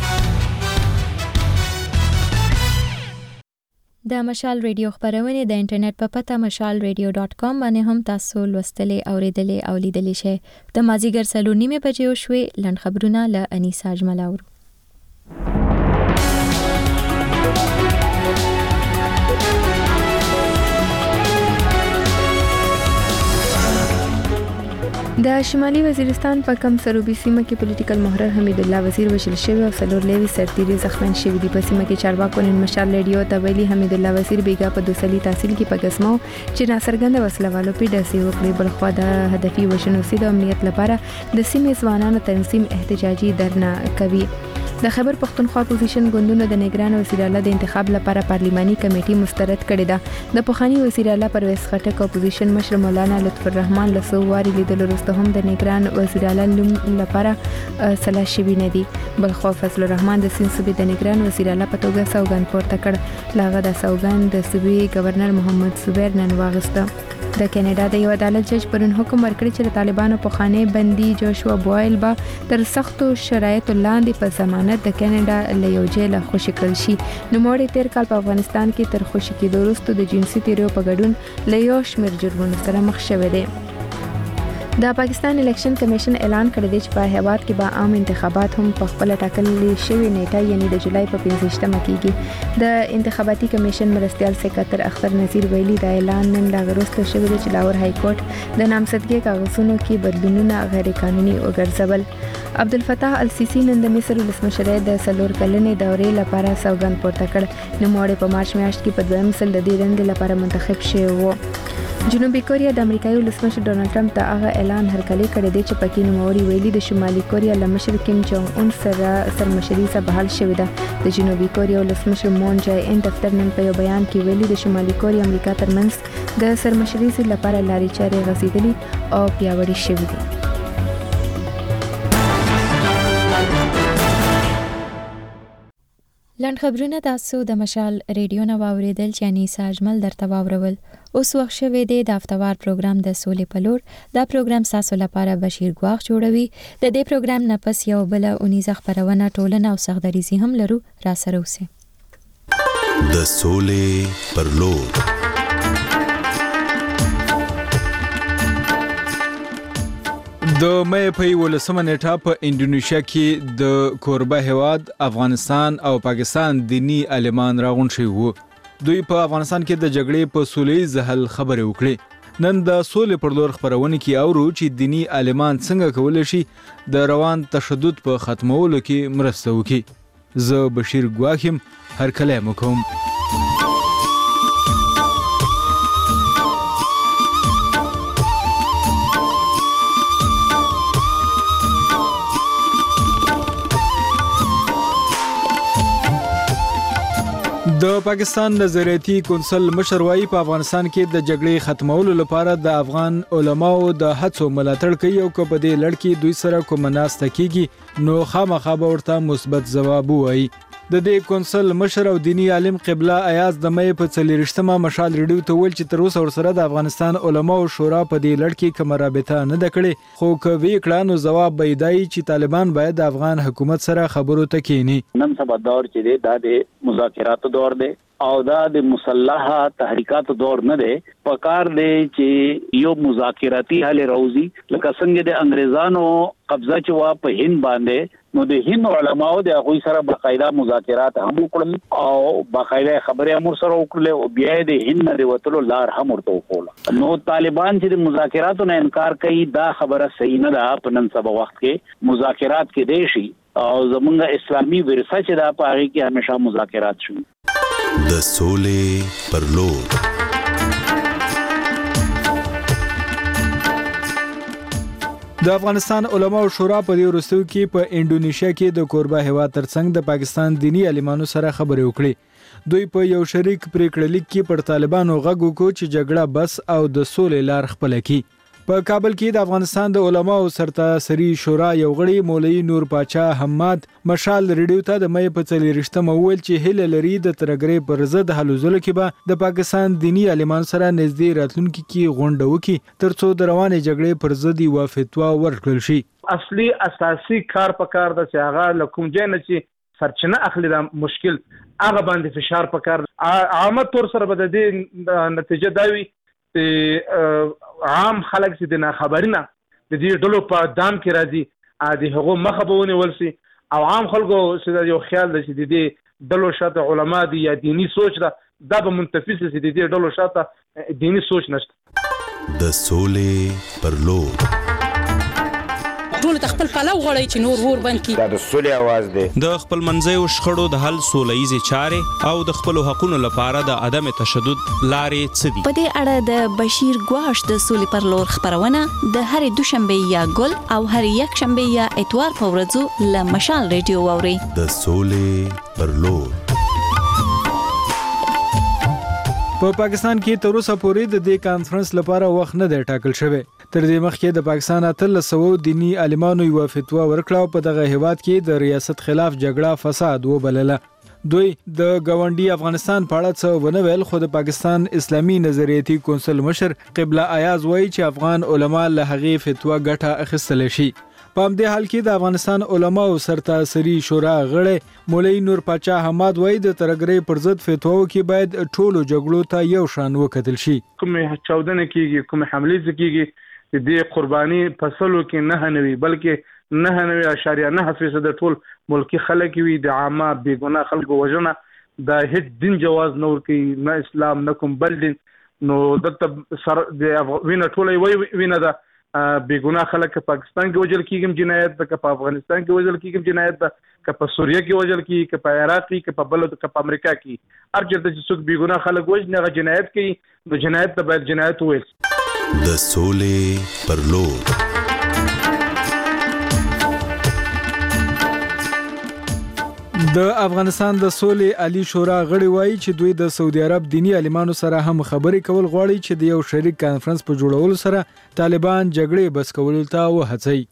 د مشال ریډیو خبرونه د انټرنیټ په پته مشال ریډیو ډاټ کام باندې هم تاسو لوستلې اوریدلې او لیدلې شئ. د مازیګر سلو نیمه بجې شوې لن خبرونه له انیسا اجملاور. د شمالي وزیرستان په کم سروبي سیمه کې پولیټیکل محرر حمید الله وزیر وشل شوی او څلور لوي سرتیري زخمیان شوي دي. په سیمه کې چارواکو نن مشال ریډیو ته ویلي حمید الله وزیر بیګا په دوسلي تحصیل کې پګسمو چې ناڅرګنده وسلوالو په داسې وکړي. بلخوا د هدفي وشنو سید امنیت لپاره د سیمې ځوانانو تنظیم احتجاجي درنه کوي. د خیبر پختونخوا اپوزیشن ګوندونو د نگران وزیر اعلی د انتخاب لپاره پارلیماني کمیټه مسترد کړې ده. د پخوانی وزیر اعلی پرویز خټک اپوزیشن مشر مولانا لطف الرحمن له څو واري لیدلو وروسته هم د نگران وزیر اعلی لپاره سلا شوی نه دي. بلخوا فضل الرحمن د سیند صوبې د نگران وزیر اعلی په توګه سوګند پورته کړ. لاغه د سوګند د صوبې گورنر محمد صبیر نن واغسته. د کینیډا د یو عدالت جج پرون حکم ورکړی چې د طالبانو په خانه بندي جوشوا بوایل به تر سختو شرایطو لاندې په ضمانت د کینیډا له یو جیل خوشی کړل شي. نوموړی تیر کال په افغانستان کې تر خوشی کېدو وروسته د جنسي تیریو په ګډون له یو شمېر جرمونو سره مخ شوی دی. د پاکستان الیکشن کمیشن اعلان کړی دی چې په هیواد کې به عام انتخابات هم په خپل ټاکلې شوی نیټه یعنی د جولای په پنځه کېږي. د انتخاباتي کمیشن مرستیال سکرټر اختر نذیر ویلي دا اعلان نن لا وروسته شوی دی چې لاهور های کورټ د نامزدګۍ کاغذونو کې بدلونونه غیر قانوني وګرځول. عبدالفتاح السیسی نن د مصر ولسمشر د څلور کلنې دورې لپاره سوګند پورته کړ. نوموړی په مارچ میاشت کې په دویم ځل د دې دندې لپاره منتخب شوی و. جنوبي کوریا د امریکایي ولسمشر ډونالد ټرمپ ته هغه اعلان هرکلی کړی دی چې پکې نوموړي ویلي د شمالي کوریا له مشر کیم جونګ اون سره سرمشري څخه بحال شوې ده. د جنوبي کوریا ولسمشر مون جای ان دفتر نن په یو بیان کې ویلي د شمالي کوریا امریکا ترمنځ د سرمشري لپاره لارې چارې غځېدلې او پیاوړې شوې دي. لنډ خبرونه تاسو د مشال ریډیو نه واوریدل چې انیسا اجمل درته واورول. اوس وخت شوی دی د هفتوار پروګرام د سولې په لور. دا پروګرام تاسو لپاره بشیر ګواخ جوړوي. د دې پروګرام نه پس یو بل اونیزه خبرونه ټولنه او سغدریزي هم لرو. را سره اوسئ. د سولې پر لور. د مې په ولسمه نیټه په انډونیشیا کې د کوربه هیواد افغانستان او پاکستان دینی عالمان راغون شوي وو. دوی په افغانستان کې د جګړې په سوله‌ییز حل خبرې وکړې. نن د سولې پر لور خبرونه کې اورو چې دینی عالمان څنګه کولای شي د روان تشدد په ختمولو کې مرسته وکړي. زه بشیر ګواخیم هر کله مو کوم. د پاکستان نظریاتي کونسل مشر وايي په افغانستان کې د جګړې ختمولو لپاره د افغان علماو د هڅو ملاتړ کوي او که په دې لړ کې دوی سره کوم ناسته کیږي نو خامخا به ورته مثبت ځواب وایي. د دې کونسل مشر او دینی عالم قبله ایاز د مې په څلورشتمه مشال ریډیو ته ویل چې تر اوسه ورسره د افغانستان علماو شورا په دې لړ کې کوم رابطه نه ده کړې، خو کوي کړه نو جواب به دی چې طالبان باید د افغان حکومت سره خبرو ته کینی. نن سبا دور چې دی دا د مذاکراتو دور دی او دا د مسلحه تحریکاتو دور نه دی. پکار دی چې یو مذاکراتی حل راوځي لکه څنګه د انګريزانو قبضه چې وا په هند باندې نو د هند علماو د هغوی سره باقاعده مذاکرات هم وکړل او باقاعده خبرې هم سره وکړل او بیا د هند نه وتلو لار هم ورته وکړل. نو طالبان چې د مذاکراتو نه انکار کوي دا خبره صحیح نه ده. په نن سبا وخت کې مذاکرات کې دی شي او زمونږ اسلامي ورثه چې دا په هغه کې همیشه مذاکرات شي. د سولې پر لور. د افغانستان علماو شورا په دې وروستیو کې په انډونیشیا کې د کوربه هیواد ترڅنګ د پاکستان دینی عالمانو سره خبرې وکړې. دوی په یو شریک پریکړه لیک کې پر طالبانو غږ وکړ چې جګړه بس او د سولې لار خپل کړي. په کابل کې د افغانستان د علماو سرتاسري شورا یو غړي مولوي نور پاچا حماد مشال ریډیو ته د مې په څلورشتمه وویل چې هیله لري د ترګرې پر ضد هلو ځلو کې به د پاکستان دینی عالمان سره نږدې راتلونکي کې غونډه وکړي ترڅو د روانې جګړې پر ضد یوه فتوا ورکړل شي. اصلي اساسي کار په کار د چې هغه له کوم ځای نه چې سرچینه اخلي دا مشکل هغه باندې فشار په کار عامه طور سره به د دې نتیجه دا وي عام خلک چې د ناخبري نه د دې ډلو په دام کې راځي د هغو مخه به ونیول شي او عام خلکو چې یو خیال دی چې د دې ډلو شاته علما دي یا دینی سوچ ده دا به منتفي شي چې د دې ډلو شاته دینی سوچ نشته. د سولې پر لور ټول د خپل پلو غړی چې نور ور باندې دا د سولې आवाज دی. د خپل منځیو شخړو د حل سولهیزې چارې او د خپل حقوقو لپاره د عدم تشدد لارې څه دي. په دې اړه د بشیر ګواش د سولې پر لور خبرونه د هرې دوشنبه یا ګل او هرې یک شنبه یا اتوار په ورځو له مشال ریډیو واوري. د سولې پر لور په پا پاکستان کې تر اوسه پورې د دې کانفرنس لپاره وخت نه دی ټاکل شوی. تر دې مخکې د پاکستان اتلس سوه دینی عالمانو یوه فتوا ورکړه او په دغه هیواد کې د ریاست خلاف جګړه فساد وبلله. دوی د ګاونډي افغانستان په اړه څه ونه ویل خو د پاکستان اسلامي نظریاتي کونسل مشر قبله ایاز وایي چې افغان علما له هغې فتوا ګټه اخیستلی شي. په همدې حال کې د افغانستان علماو سرتاسري شورا غړی مولوي نور پاچا حماد وایي د ترګرۍ پر ضد فتواو کې باید ټولو جګړو ته یو شان وکتل شي. کومې چاودنه کیږي کومې حملې کیږي د دې قرباني فصلو کې نه نوي بلکې نه نوي اشاریه نه فیصد ټول ملکی خلک وي د عامه بیګناه خلکو وژنه د هیڅ دین جواز نه ورکوي نه اسلام نه کوم بل دین نو دلته سر د وینه ټوله وي وینه ده بیګناه خلک پاکستان کې وژل کیږي جنایت ده که په افغانستان کې وژل کیږي جنایت ده که په سوریه کې وژل کیږي که په عراق کې که په بل که په امریکا کې هر چېرته چې څوک بیګناه خلک وژني هغه جنایت کوي نو جنایت ته باید جنایت وویل. د سولې پر لور د افغانستان د سولې عالی شورا غړي وایي چې دوی د سعودي عرب دینی عالمانو سره هم خبرې کول غواړي چې د یو شریک کانفرنس په جوړولو سره طالبان جګړې بس کولو ته وهڅوي.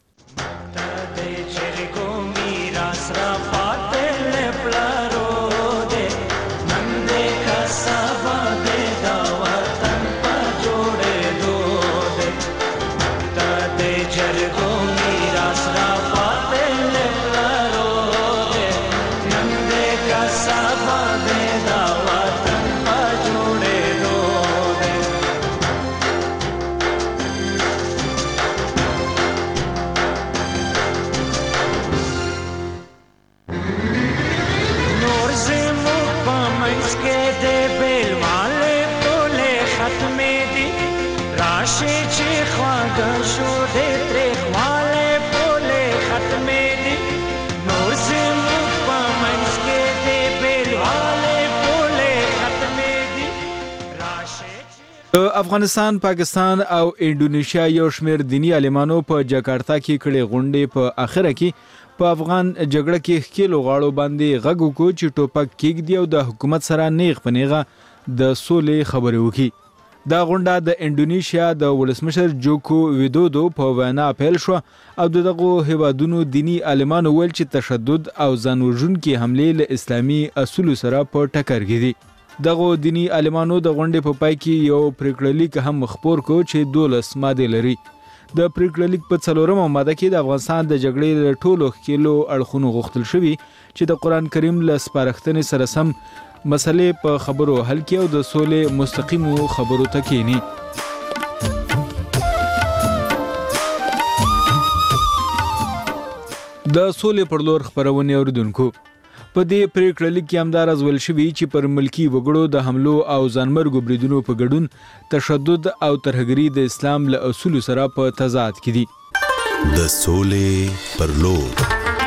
افغانستان، پاکستان او انډونیشیا یو شمېر دینی عالمانو په جاکارتا کې کړې غونډې په اخره کې په افغان جګړه کې ښکېلو غاړو باندې غږ وکړو چې ټوپک کېږدي او د حکومت سره نیغ په نیغه د سولې خبرې وکړي. دا غونډه د انډونیشیا د ولسمشر جوکو ویدودو په وینا پیل شوه او دغه هیوادونو دینی عالمانو ویل چې تشدد او ځان وژونکي حملې له اسلامي اصولو سره په ټکر کې دي. دغه دینی عالمانو د غونډې په پای کې یو پریکړه لیک هم خپور کو چې دولس ماده لري. د پریکړه لیک په څلورمه ماده کې د افغانستان د جګړې له ټولو ښکېلو اړخونو غوښتل شوي چې د قرآن کریم له سپارښتنې سره سم مسلې په خبرو حل کړي او د سولې مستقیمو خبرو ته کښیني. د سولې پر لور خپرونې اوریدونکو، په دې پریکړه لیک کې همداراز ویل شوي چې پر ملکي وګړو د حملو او ځانمرګو بریدونو په ګډون تشدد او ترهګري د اسلام له اصولو سره په تضاد کې دي. د سولې پر لور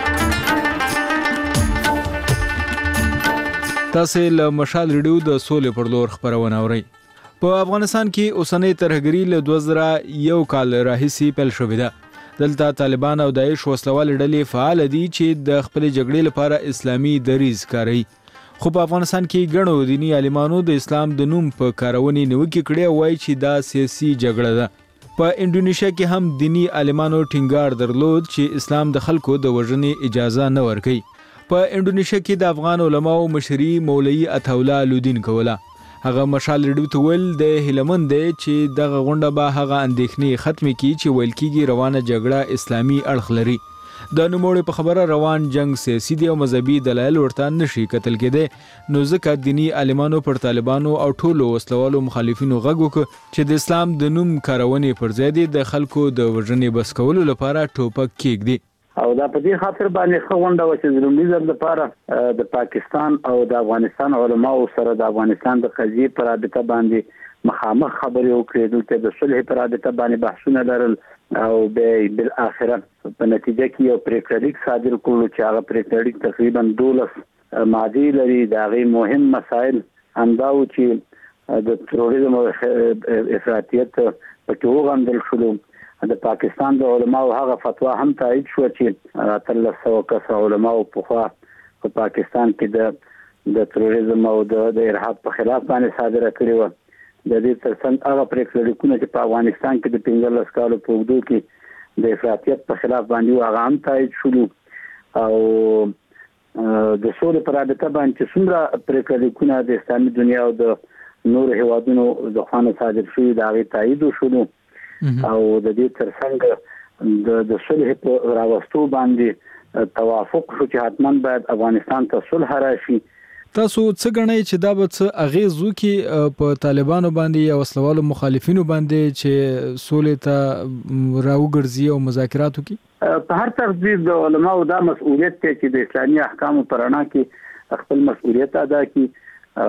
تاسو له مشال ریډیو د سولې پر لور خبرونه اورئ. په افغانستان کې اوسنۍ ترهګري له دوه زره یو کال راهیسې پیل شوې ده. دلته طالبان او داعش وسلوالې ډلې فعال دي چې د خپل جګړې لپاره اسلامي دریځ کاروي. خو په افغانستان کې ګڼو دینی عالمانو د اسلام د نوم په کارونې نیوکې کړې او وایي چې دا سیاسي جګړه ده. په انډونیشیا کې هم دینی عالمانو ټینګار درلود چې اسلام د خلکو د وژنې اجازه نه ورکوي. په انډونیشیا کې د افغان علماو مشري مولوي عطاالله لودین کوله. هغه مشال ریډیو ته ویل د هیلمن دی چې دغه غونډه به هغه اندېښنې ختم کړي چې ویل کېږي روانه جګړه اسلامي اړخ لري. د نوموړي په خبره روان جنگ سیاسي دی او مذهبي دلایل ورته نشي کتل کېدی نو ځکه دینی عالمانو پر طالبانو او ټولو وسلوالو مخالفینو غږ وکړ چې د اسلام د نوم کارونې پر ځای دی د خلکو د وژنې بس کولو لپاره ټوپک کېږدي. او دا په دې خاطر باندې خونده و چې زلمبیزم لپاره د پاکستان او د افغانستان علماو سره د افغانستان د قضیې پر رابطه باندې مخامخ خبرې وکړې دلته د صلح پر رابطه باندې بحثونه لرل او به بل اخره په نتیجه کې یو پریکړلیک صادر کړو چې هغه پریکړلیک تقریبا دولس ماده لري دا غي مهم مسائل همداو چې د تروریزم او افراطیت په توګه غندل شو. د پاکستان د علماو هغه فتوا هم تایید شو چې اتلس سوه کس علماو په خوا په پاکستان کې د د تروریزم او د ارهاب په خلاف باندې صادره کړې و. د دې ترڅنګ هغه پریکړلیکونه چې په افغانستان کې د پنځلس کالو په اوږدو کې د افراطیت په خلاف باندې هغه هم تایید شول او د سولې پر رابطه باندې چې څومره پریکړلیکونه د اسلامي دنیا او د نور هیوادونو د خوانه صادر شوي د هغې تایید وشول او د دې ترڅنګ د د صلح په راوستو باندې توافق شو چې حتما باید افغانستان ته صلح راشي. تاسو څه غنئ چې دا به څه اغیز وکړي په طالبانو باندې یا وسلوالو مخالفینو باندې چې سولې ته راوګرځي او مذاکرات وکړي؟ په هر ترتیب د علماو دا مسؤلیت دی چې د اسلامي احکامو پر رڼا کې خپل مسؤلیت ادا کړي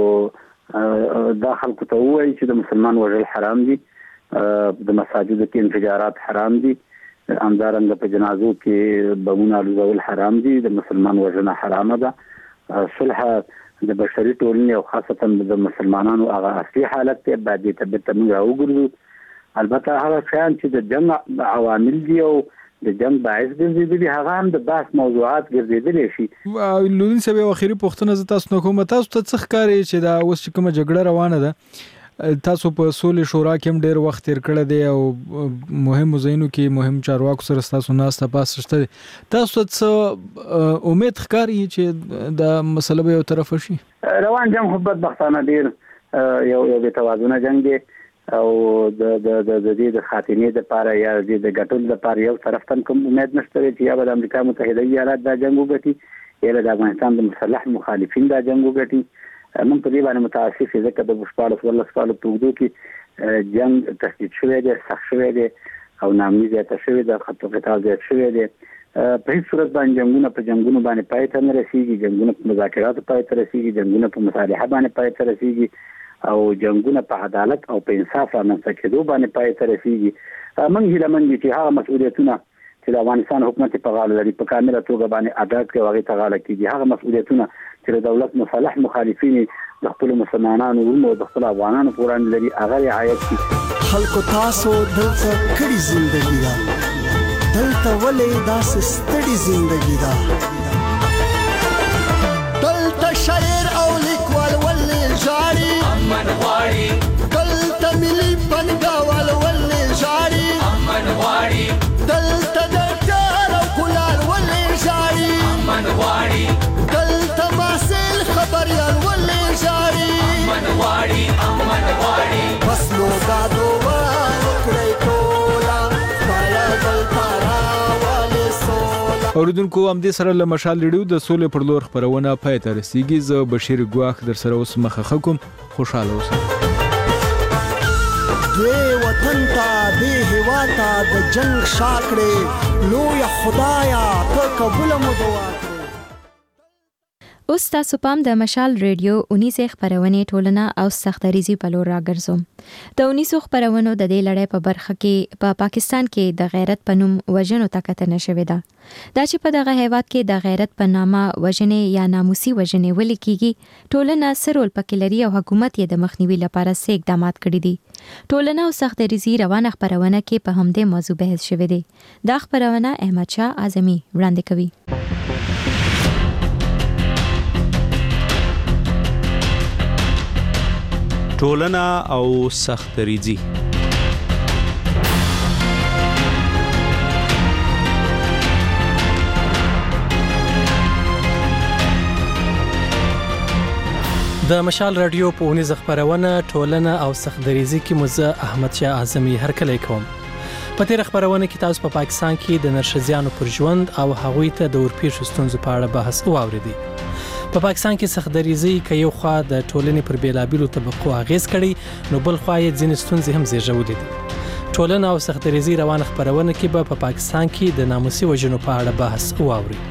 او دا خلکو ته ووایي چې د مسلمان وژل حرام دي، د مساجدو کې انفجارات حرام دي، همدارنګه په جنازو کې بمونه الوزول حرام دي، د مسلمان وژنه حرامه ده. صلح د بشري ټولنې او خاصتا د مسلمانانو هغه اصلي حالت ته باید ته به موږ راوګرځو. البته هغه شیان چې د جنگ عوامل دي او د جنگ باعث ګرځېدلي هغه هم د بحث موضوعات ګرځېدلی شي. لودین صاحب یو اخري پوښتنه زه تاسو نه کوم، تاسو ته څه ښکاري چې دا اوس چې کومه جګړه روانه ده تاسو په سولې شورا کې هم ډېر وخت تیر کړی دی او مهم ځایونو کې مهم چارواکو سره تاسو ناسته پاسته شته، تاسو څه امید ښکاري چې دا مسله به یو طرف شي؟ روان جنگ خو بدبختانه ډېر یو یو بې توازنه جنگ دی او د د د دې د خاتمې لپاره یا د ګټلو لپاره یو طرف ته کوم امید نشته چې یا به د امریکا متحده ایالات دا جنگ وګټي یا د افغانستان د مسلح مخالفین دا جنگ وګټي. موږ په دې باندې متاسف یو ځکه د شپاړس ولس کالو په اوږدو کې جنگ تشدید شوی دی، سخت شوی دی او ناامني زیاته شوې ده، خط و قتال زیات شوی دی. په هیڅ صورت باندې جنګونه په جنګونو باندې پای ته نه رسیږي، جنګونه په مذاکراتو پای ته رسیږي، جنګونه په مصالحه باندې پای ته رسیږي او جنګونه په عدالت او په انصاف رامنځته کېدو باندې پای ته رسیږي. موږ هیله مند یو چې هغه مسؤلیتونه چې د افغانستان حکومت په غاړه لري په کامله توګه باندې ادا کړي او هغې ته غاړه کېږي. هغه مسؤلیتونه چې د دولت مصالح مخالفین د خپلو مسلمانانو ورونو او د خپلو افغانانو په وړاندې لري هغه رعایت کړي. خلکو تاسو دلته کړې زندګي ده، دلته ولې داسې ستړې زندګي ده، دلته شاعر او لیکوال ولې ژاړي امن غواړي، دلته ملي پنګاوال ولې ژاړي امن غواړي، دلته د ډار او کولار ولې ژاړي امن غواړي، دلته ماسل خبريال ولې ژاړي امن غواړي امن غواړي. بس نو دا دوه کړی ټوله خدایا دلته راولې سوله. اوریدونکو همدې سره له مشال ریډیو د سولې پر لور خپرونه پای ته رسیږي. زه بشیر ګواخ در سره اوس مخه کوم، خوشاله اوسئ. دوی وطن ته دې هېواد ته د جنګ شاکړې لویه خدایا ته قبوله مو دعا کړې. اوس تاسو پام د مشال ریډیو اونیسه خبرونه ټولنه او سختریزي په لور راګرځوم. د اونیسه خبرونو د دې لړۍ په برخه کې په پا پاکستان کې د غیرت پنوم وژنو تکته نشوي ده. دا چې په دغه هیواد کې د غیرت په نامه وژنې یا ناموسي وژنې ولې کیږي، ټولنه سرول پکې لري او حکومت یې د مخنیوي لپاره سې اقدامات کړي دي. ټولنه او سختریزي روانه خبرونه کې په همدې موضوع بحث شوی دی. دا خبرونه احمد شاه اعظمي وړاندې کوي. ټولنه او سختریزي. د مشال رادیو په اونیز خبرونه ټولنه او سختدریزي کې مزه احمد شاه اعظمي هر کله کوم په تیر خبرونه کې تاسو په پا پاکستان کې د نرښځیانو پر ژوند او هغوی ته د ورپېښو ستونزو په اړه بحث واوریدي. په پاکستان کې سختدریزي کې یو خوا د ټولنې پر بیلابیلو طبقو اغیز کړي نو بل خوا یې ځینې ستونزې هم زیږولې دي. ټولنه او سختدریزي روان خبرونه کې به په پاکستان کې د ناموسي وژنو په اړه بحث واوري.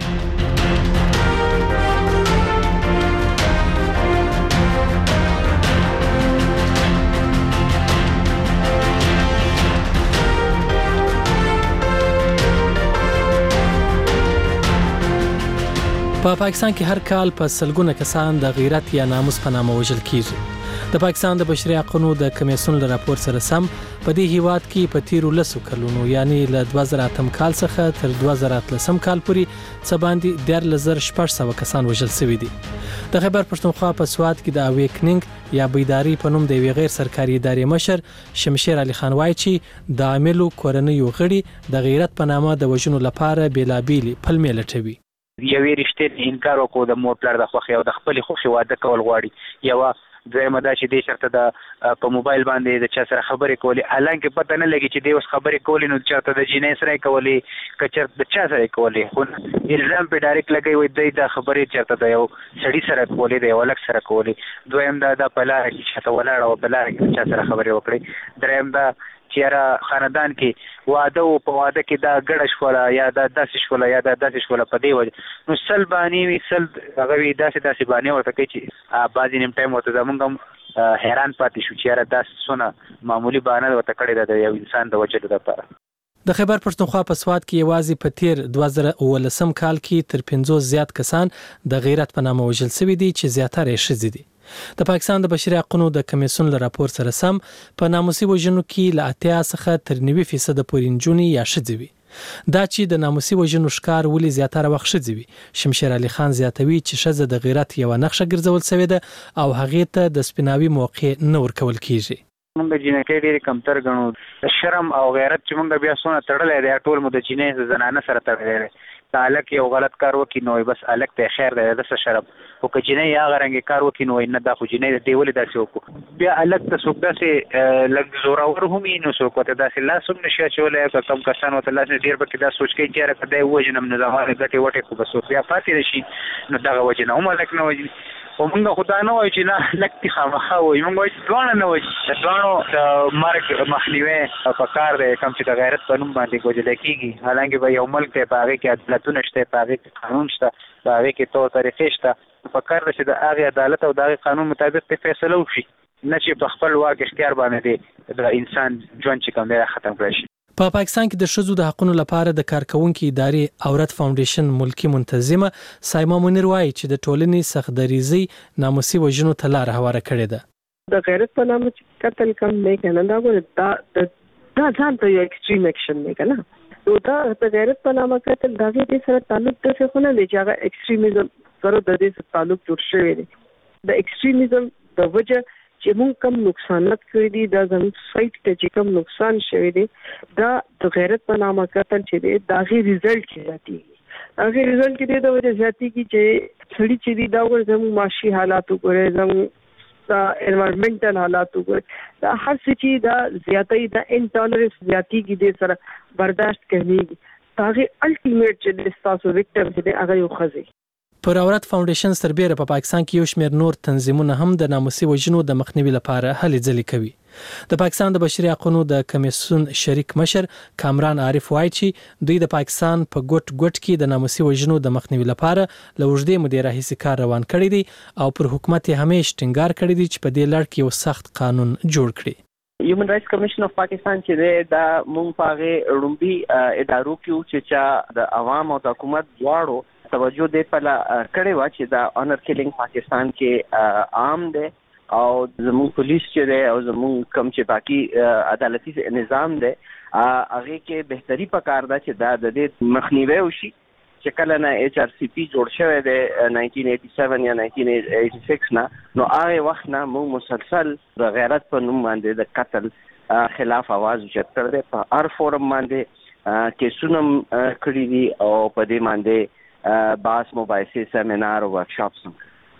په پا پاکستان کې هر کال په سلګونه کسان د غیرت یا ناموس په نامه وژل کیږي. د پاکستان د بشري حقوقو د کمیسیون له راپور سره سم په دې هیواد کې په تیرو لسو کلونو یعنی له دوه زره اتم کال څخه تر دوه زره اتلسم کال پورې څه باندې دیارلس زره شپږ سوه کسان وژل شوي دي. د خیبر پښتونخوا په سوات کې د اویکنینګ یا بیداری په نوم د یوې غیر سرکاري ادارې مشر شمشیر علي خان وایي چې د عاملو کورنیو غړي د غیرت په نامه د وژنو لپاره بیلابیل پلمې لټوي. یوې رښتې انکار وکړو د مور پلار د خوښۍ او د خپل خوښۍ واده کول غواړي. یو دویمه دا چې دې شرط د په موبایل باندې د چا سره خبرې کولې حالانکه پته نه لګي چې دې اوس خبرې کولې نو چاته د جینۍ سره کولې کچر د چا سره کولې خو الزام په ډایرکټ لګي وي د خبرې چرته د یو سړي سره کولې د یو لک سره کولې. دویم دا د پلار چې چاته ولاړ او پلار چې چا سره خبرې وکړي. دریم دا چیرې خاندان کې واده او په واده کې دا ګډه شوله یا دا داسې شوله یا دا داسې شوله په دی وجه نو سل باندې وی سل هغه وی داسې داسې باندې ورته کوي چې بعضې نیم ټایم ورته زمونږ هم حیران پاتې شو چې یاره داسې څونه معمولي بهانه ورته کړې ده د یو انسان د وجلو دپاره. د خیبر پښتونخوا په سوات کې یوازې په تیر دوه زره اوولسم کال کې تر پنځوس زیات کسان د غیرت په نامه وژل شوي دي چې زیاتره یې ښځې دي. د پاکستان د بشري حقوقو د کمیسیون له راپور سره سم په ناموسي وژنو کې له اتیا څخه تر نوي فیصد پورې نجونې یا ښځې وي. دا چې د ناموسي وژنو ښکار ولې زیاتره وخت ښځې وي. شمشیر علي خان زیاتوي چې ښځه د غیرت یوه نښه ګرځول شوې ده او هغې ته د سپیناوي موقع نه ورکول کیږي. موږ جنکۍ ډېرې کمتر ګڼو. شرم او غیرت چې موږ بیا څونه تړلی دی ټول مو د جنۍ د زنانه سره تړلی دی. که هلک یو غلط کار وکړي نو بس هلک ته خیر دی د څه شرم خو که جنۍ هغه رنګې کار وکړي نو نه دا خو جنۍ د دې ولې داسې وکړو. بیا هلک ته څوک داسې لږ زورور هم وي نو څوک ورته داسې لاس هم نشي اچولی که کم کسان ورته لاس ډېر پکې دا سوچ کوي چې یاره که دی ووژنم نو د هغه ګټې وټې خو به څوک بیا پاتې نه شي نو دغه وجې نه هم هلک نه وژني. خو موږ خو دا نه وایو چې نه هلک دې خامخا وایي موږ وایو چې دواړه نه وژني. د دواړو د مرګ مخنیوی پکار دی کوم چې د غیرت په نوم باندې وژلی کېږي. حالانکه به یو ملک دی په هغې کې عدالتونه شته په هغې کې قانون شته په هغې کې طور طریقې شته پکار ده چې د هغې عدالت او د هغې قانون مطابق پرې فیصله وشي نه چې په خپل واک اختیار باندې دی د انسان ژوند چې کوم دی ختم کړی شي. په پاکستان کې د ښځو د حقوقو لپاره د کارکونکو ادارې عورت فاونډیشن ملکی منتظمه سایما منیر وایي چې د ټولنې سختدریزي ناموسي وژنو ته لار هواره کړې ده. د غیرت په نامه چې قتل کم نه کنه دا دا دا ځان ته یو ایکستریم اکشن نه کنه نو دا د غیرت په نامه قتل دا دې سره تعلق د څه خونه دی چې هغه ایکستریمیزم سره د دې سره تعلق جوړ شوی دی. د ایکستریمیزم د وجه چې موږ کم نقصانات کړی دي دا زموږ سایت ته چې کم نقصان شوی دی دا د غیرت په نامه قتل چې دی دا غي رزلټ کې زیاتیږي. هغه رزلټ کې دی د وجه زیاتیږي چې سړي چې دی دا ور زموږ معاشي حالات وګوري زموږ دا انوایرنمنټل حالات وګوري دا هر څه چې دا زیاتې دا انټالرنس زیاتیږي د سره برداشت کوي. هغه الټیمیټ چې تاسو وکټم چې دی هغه یو خزي. پر عورت فاونډیشن سربېره په پاکستان کې یو شمېر نور تنظیمونه هم د ناموسي وژنو د مخنیوي لپاره هلې ځلې کوي. د پاکستان د بشري حقوقو د کمیسیون شریک مشر کامران عارف وایي چې دوی د پاکستان په ګوټ ګوټ کې د ناموسي وژنو د مخنیوي لپاره له اوږدې مودې راهیسې کار روان کړی دی او پر حکومت یې همیش ټینګار کړی دی چې په دې لړ کې یو سخت قانون جوړ کړي. هیومن رائټس کمیشن اف پاکستان چې دی دا مونږ په هغې ړومبي ادارو کې چې چا د عوام او د حکومت دواړو توجه دې په کړې وه چې دا آنر کیلینګ پاکستان کې عام دی او زموږ پولیس چې دی او زموږ کوم چې باقي عدالتي نظام دی هغې کې بهتري پکار ده چې دا د دې مخنیوی وشي چې کله نه ایچ آر سی پی جوړ شوی دی ناینټین ایټي سیون یا ناینټین ایټي سکس نه نو هغې وخت نه موږ مسلسل د غیرت په نوم باندې د قتل خلاف आवाज اوچت کړی دی. په هر فورم باندې کیسونه کړي دي او په دې باندې باس مباحثې سیمینار او ورکشاپس هم.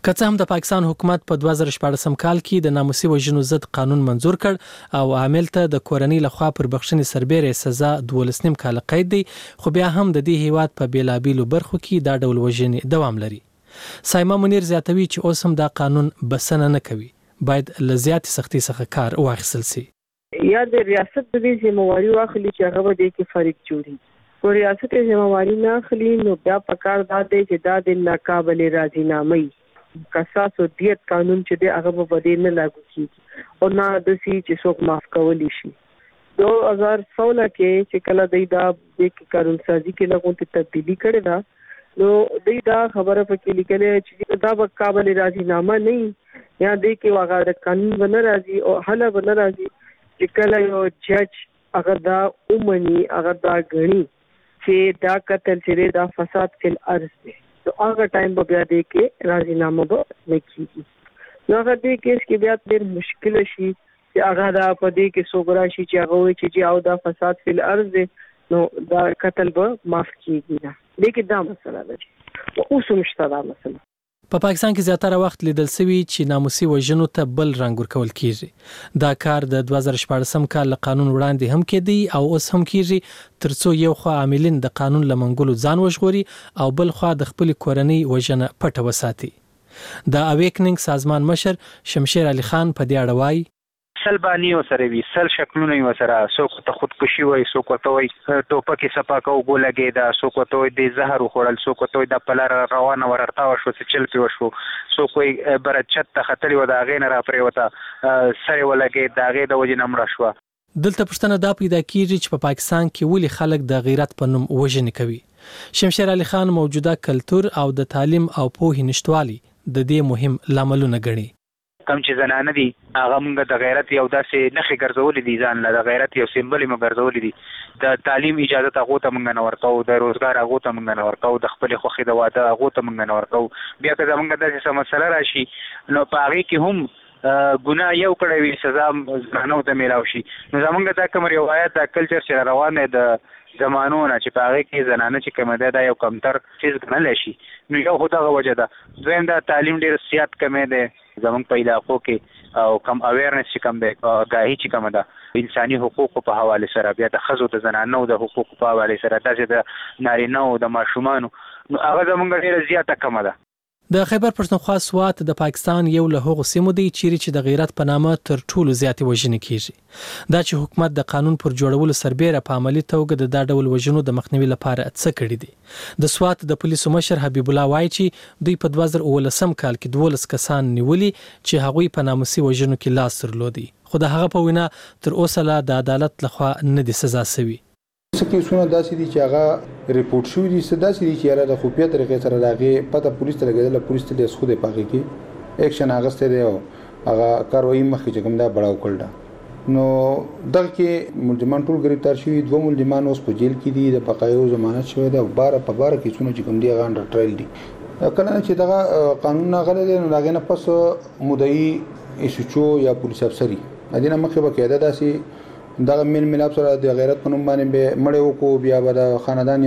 که څه هم د پاکستان حکومت په دوه زره شپاړسم کال کې د ناموسي وژنو ضد قانون منزور کړ او عامل ته د کورنۍ لخوا پر بخښنې سربېره سزا دولس نیم کال قید دی، خو بیا هم د دې هیواد په بیلابیلو برخو کې دا ډول وژنې دوام لري. سایما منیر زیاتوي چې اوس هم دا قانون بسنه نه کوي، باید له زیاتې سختۍ څخه کار واخیستل شي. یا د ریاست د دې ذمہواری واخلي چې هغه به د کې فریق جوړي. کو ریاست یې ذمہواری نه اخلي نو بیا پکار دا دی چې دا د ناقابل راضینامۍ قصاص او دیت قانون چې دی هغه به دې نه لاګو کیږي او نه د سي چې څوک معاف کولی شي. دو هزار سولہ کې چې کله د دا د قانون سازي کې لغونته تبدیلی کړې ده نو د دا خبره پکې لیکلې چې دا به قابل راضینامه نه یا د کې واغه د قانون ونه راځي او حل ونه راځي چې کله یو جج هغه دا اومني هغه دا غني چې دا قتل چې دا فساد فل ارض دی نو هغه ټایم به بیا د کې راضینامه به نه کیږي. نو هغه د کیس کې بیا ډېر مشکل شي چې هغه دا په دې کې سوګرا شي چې هغه وي چې او دا فساد فل ارض دی نو دا قتل به معاف کیږي نه. لیکن دا مسله ده او اوس مشته دا مسله په پاکستان کې زیاتره وخت لیدل شوی چې ناموسي وژنو ته بل رنګ ورکول کیږي. دا کار د دوه زره شپاړسم کال له قانون وړاندې هم کېدی او اوس هم کیږي، ترڅو یو خوا عاملین د قانون له منګولو ځان وژغوري او بل خوا د خپل کورنۍ وژنه پټه وساتي. د اویکنینګ سازمان مشر شمشیر علي خان په دې اړه وایي سل بانی وسره وی سل شکلونه وسره څوک ته خودکشي وای، څوک ته وای ټوپکې سپاکو ګولګې دا، څوک ته وای د زهر خوړل، څوک ته وای د پلار روانه ورتا وشو چې چل پی وشو، څوک وای برچت ته خطرې و دا غین را پرې وته سره ولګې دا غې د وجې نمړ شو. دلته پښتنه دا پیدا کیږي چې په پاکستان کې ولې خلک د غیرت په نوم وژنې کوي. شمشیر علي خان موجوده کلچر او د تعلیم او پوهې نشټوالي د دې مهم لاملونه ګڼي. کم چې زنانه دي هغه موږ د غیرت یو داسې نخې ګرځولې دي، ځان له د غیرت یو سیمبل یې موږ ګرځولې دي. د تعلیم اجازه هغو ته موږ نه ورکوو، د روزګار هغو ته موږ نه ورکوو، د خپلې خوښې د واده هغو ته موږ نه ورکوو. بیا که زموږ داسې څه مسله راشي نو په هغې کې هم ګناه یو کړی وي سزا زنانو ته میلاو شي. نو زموږ دا کوم روایت دا کلچر چې روان دی د زمانو نه چې په هغې کې زنانه چې کومه ده دا یو کمتر څیز ګڼلی شي، نو یو خو دغه وجه ده. دویم دا تعلیم ډېر زیات کمی دی زموږ په علاقو کې او کم اویرنس چې کم دی، آګاهي چې کومه ده انساني حقوقو په حواله سره، بیا د ښځو د زنانو د حقوقو په حواله سره، داسې د نارینهو د ماشومانو نو هغه زموږ ډېره زیاته کمه ده. د خیبر پښتونخوا سوات د پاکستان یو له هغو سیمو دی چیرې چې د غیرت په نامه تر ټولو زیاتې وژنې کیږي. دا چې حکومت د قانون پر جوړولو سربېره په عملي توګه د دا ډول وژنو د مخنیوي لپاره څه کړي دي. د سوات د پولیسو مشر حبیب الله وایي چې دوی په دوه زره اوولسم کال کې دولس کسان نیولي چې هغوی په ناموسي وژنو کې لاس درلودي، خو د هغه په وینا تر اوسه لا د عدالت لخوا نه دي سزا شوي. سکه سونه داسې دي چې هغه ریپورت شوی دي، څه داسې دي چې یاره د خفیه طریقې سره راغی پته پولیس ته لګیدل، پولیس ته لیس خو د پاګه کې اکشن اغسته دی او هغه کاروایی مخکې چې کوم دا بڑاو کړل. نو دغه کې ملزمان ټول گرفتار شوي، دوه ملزمان اوس په جیل کې دي، د بقایو ضمانت شوی ده او بار په بار کې څونه چې کوم دی هغه انډر ټرایل دي. کله چې دغه قانون نه غلې دی نو هغه نه پس مدعي ایسوچو یا پولیس افسری ادینه مخه به کېده داسې دا مل ملاب سره د غیرت په نوم باندې به مړ وکړو، بیا به د خاندان یو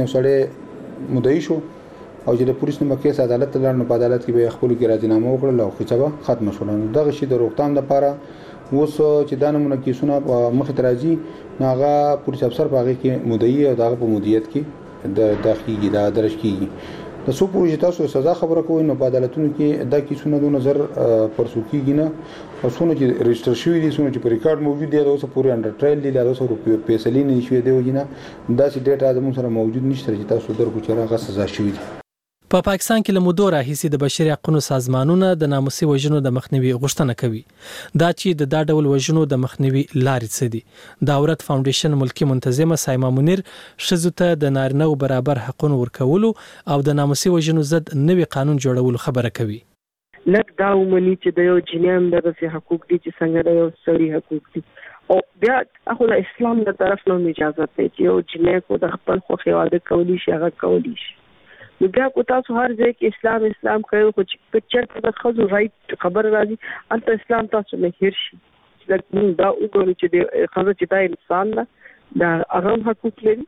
سړی مدعي شو او چې د پولیس نه کیس عدالت ته لاړ نو په عدالت کې به خپل کې راځنامه وکړل او خچبه ختم شول. دغه شی د روغتام لپاره اوس چې دا نمونه کیسونه مخ ته راځي نو هغه پولیس افسر په هغه کې مدعي او دغه په مدیریت کې د داخلي دا درش کیږي. د سو پروژې تاسو سزا خبره کوي نو په عدالتونو کې دا کیسونه د نظر پرسو کیږي نه او څونه چې رجستر شوی دي، څونه چې په ریکارډ موجود دي، دا اوس پورې انډر ټرایل دي، دا اوس په فیصلې نه شوی دی وجنه دا سي ډیټا زموږ سره موجود نشته چې تاسو درکو چې راغه سزا شوی دي. په پا پاکستان کې له مودو راهیسې د بشري حقوقو سازمانونه د ناموسي وژنو د مخنیوي غوښتنه کوي. دا چې د دا ډول وژنو د مخنیوي لارې څه دي. د عورت فاونډیشن ملکی منتظمه سایما منیر ښځو ته د نارینه برابر حقوق ورکولو او د ناموسي وژنو ضد نوي قانون جوړولو خبره کوي. لکه دا ومني چې د یو جنیم دغه حقوق دي چې څنګه د یو سړي حقوق دي او بیا هغه د اسلام د طرف نه اجازه ته چې یو جنې کو د خپل خوښي واده کولی شي هغه کولی شي. نو بیا کو تاسو هر ځای کې اسلام اسلام کوي خو چې چېرته د خزو رائټ خبر راځي انت اسلام تاسو نه هیر شي لکه دا وګورئ چې د خزو چې دا انسان ده دا هغه حقوق لري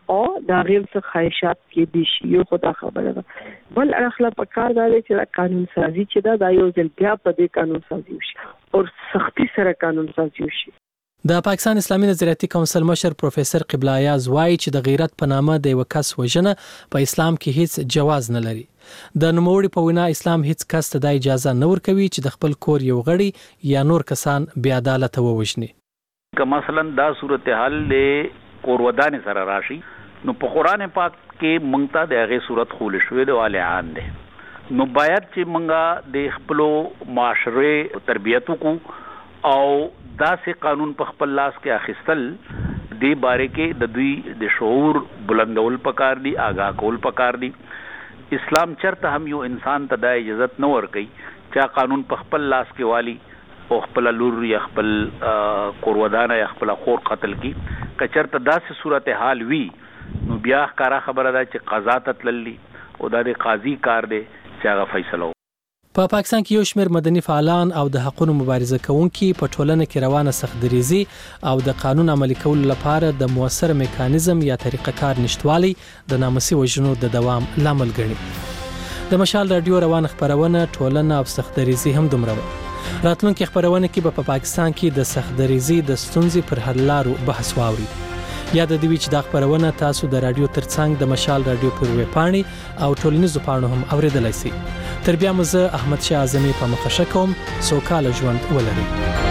او دا غیر څه خواهشات کې دي شي یو خدا خبره ده. بل اخلا په کار دا دی چې قانون سازي چې دا د یو ځل بیا په دې قانون سازي وشي او سختي سره قانون سازي وشي. د پاکستان اسلامي نظریاتي کونسل مشر پروفیسور قبله ایاز وایي چې د غیرت په نامه د یو کس وژنه په اسلام کې هیڅ جواز نه لري. د نوموړي په وینا اسلام هیڅ کس ته د اجازه نه ورکوي چې د خپل کور یو غړي یا نور کسان بې عدالته ووژني. که مثلا دا صورتحال له کورودان سره راشي نو په قران پاک کې مونږ ته د هغه صورت خول شوې د والعان ده. نو باید چې مونږه د خپل معاشره تربیت وکړو او داسې قانون په خپل لاس کې اخیستل دی باره کې د دوی د شعور بلندول پکار دی، آگاه کول پکار دی. اسلام چرته هم یو انسان ته د اجازه نه ورکي چې قانون په خپل لاس کې والی او خپل لور یا خپل کورودانه یا خپل خور قتل کی. کچرته داسې صورتحال وی نو بیا ښکارا خبره ده چې قضا ته تللی او د قاضي کار دی چې هغه فیصله. په پا پاکستان کې یو شمېر مدني فعالان او د حقوقو مبارزه کوونکي په ټولنه کې روانه سختدریزي او د قانون عملي کولو لپاره د موثر میکانیزم یا طریقه کار نشټوالي د ناموسي وژنو د دوام لامل ګڼي. د مشال رادیو روان خبرونه ټولنه او سختدریزي هم دومره. راتلونکي خبرونه کې په پا پاکستان کې د سختدریزي د ستونزې پر حل لارو بحث واوري. یاد دی چې دا خبرونه تاسو د رادیو ترڅنګ د مشال رادیو پر ویب پاڼې او ټولنیزو پاڼو هم اوریدلای شئ. تر بیا مو زه احمد شاه اعظمي په مخه کوم. سوکاله ژوند ولرئ.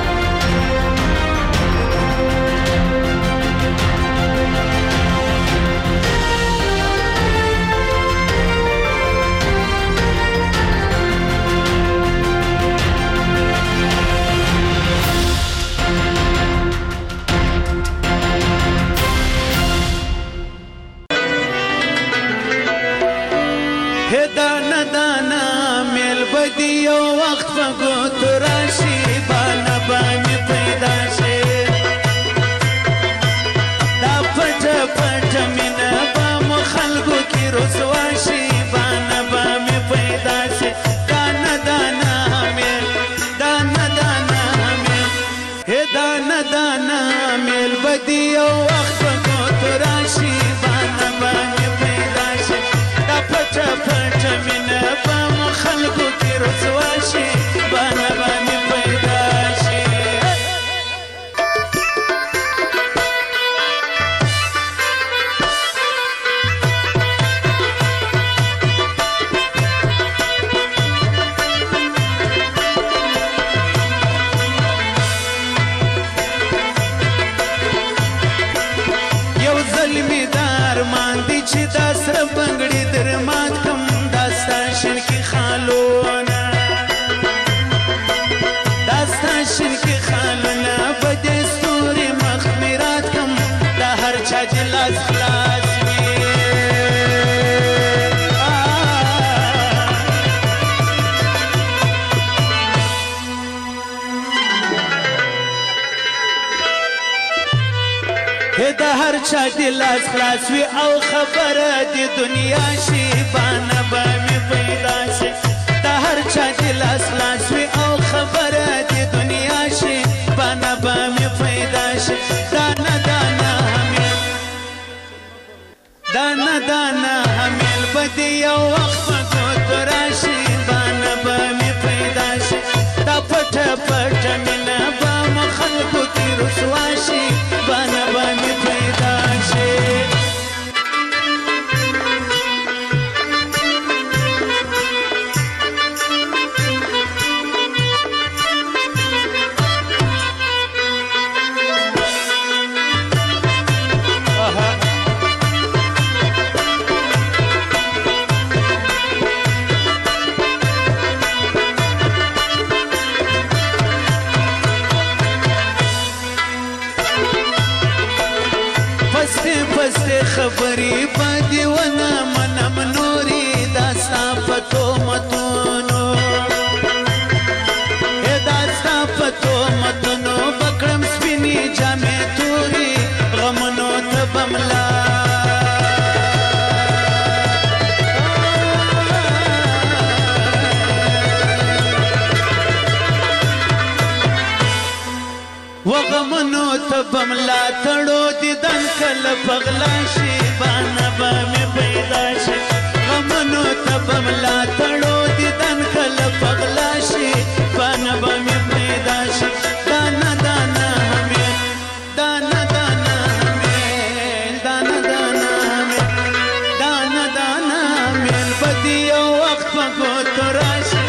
چا دی لاس خلاص وی او خبره دی دنیا شي باندې به می پیدا شي. دا هر چا دی لاس خلاص وی او خبره دی دنیا شي باندې به می پیدا شي. دانا دانا همل دانا دانا همل بدی یو وخت کو راشي باندې به می پیدا شي. دا پټ پټ مینا به مخلکو کی رسوا شي باندې به می پیدا شي. خبرې پدې ونه منم نوري داستا پتو متونو اے داستا پتو متونو بکرم سپینی جامې توري غمنو ته بملا وغمنو ته بملا تړو دي دن کله پغلا شي بانه به مې پیدا شي غمونو ته به ملا تړو دیدن کله په غلا شي بانه به مې پیدا شي دانه دانه همې دانه دانه همې دانه دانه همې دانه دانه همې په دې یو وخت په ګوتو راشي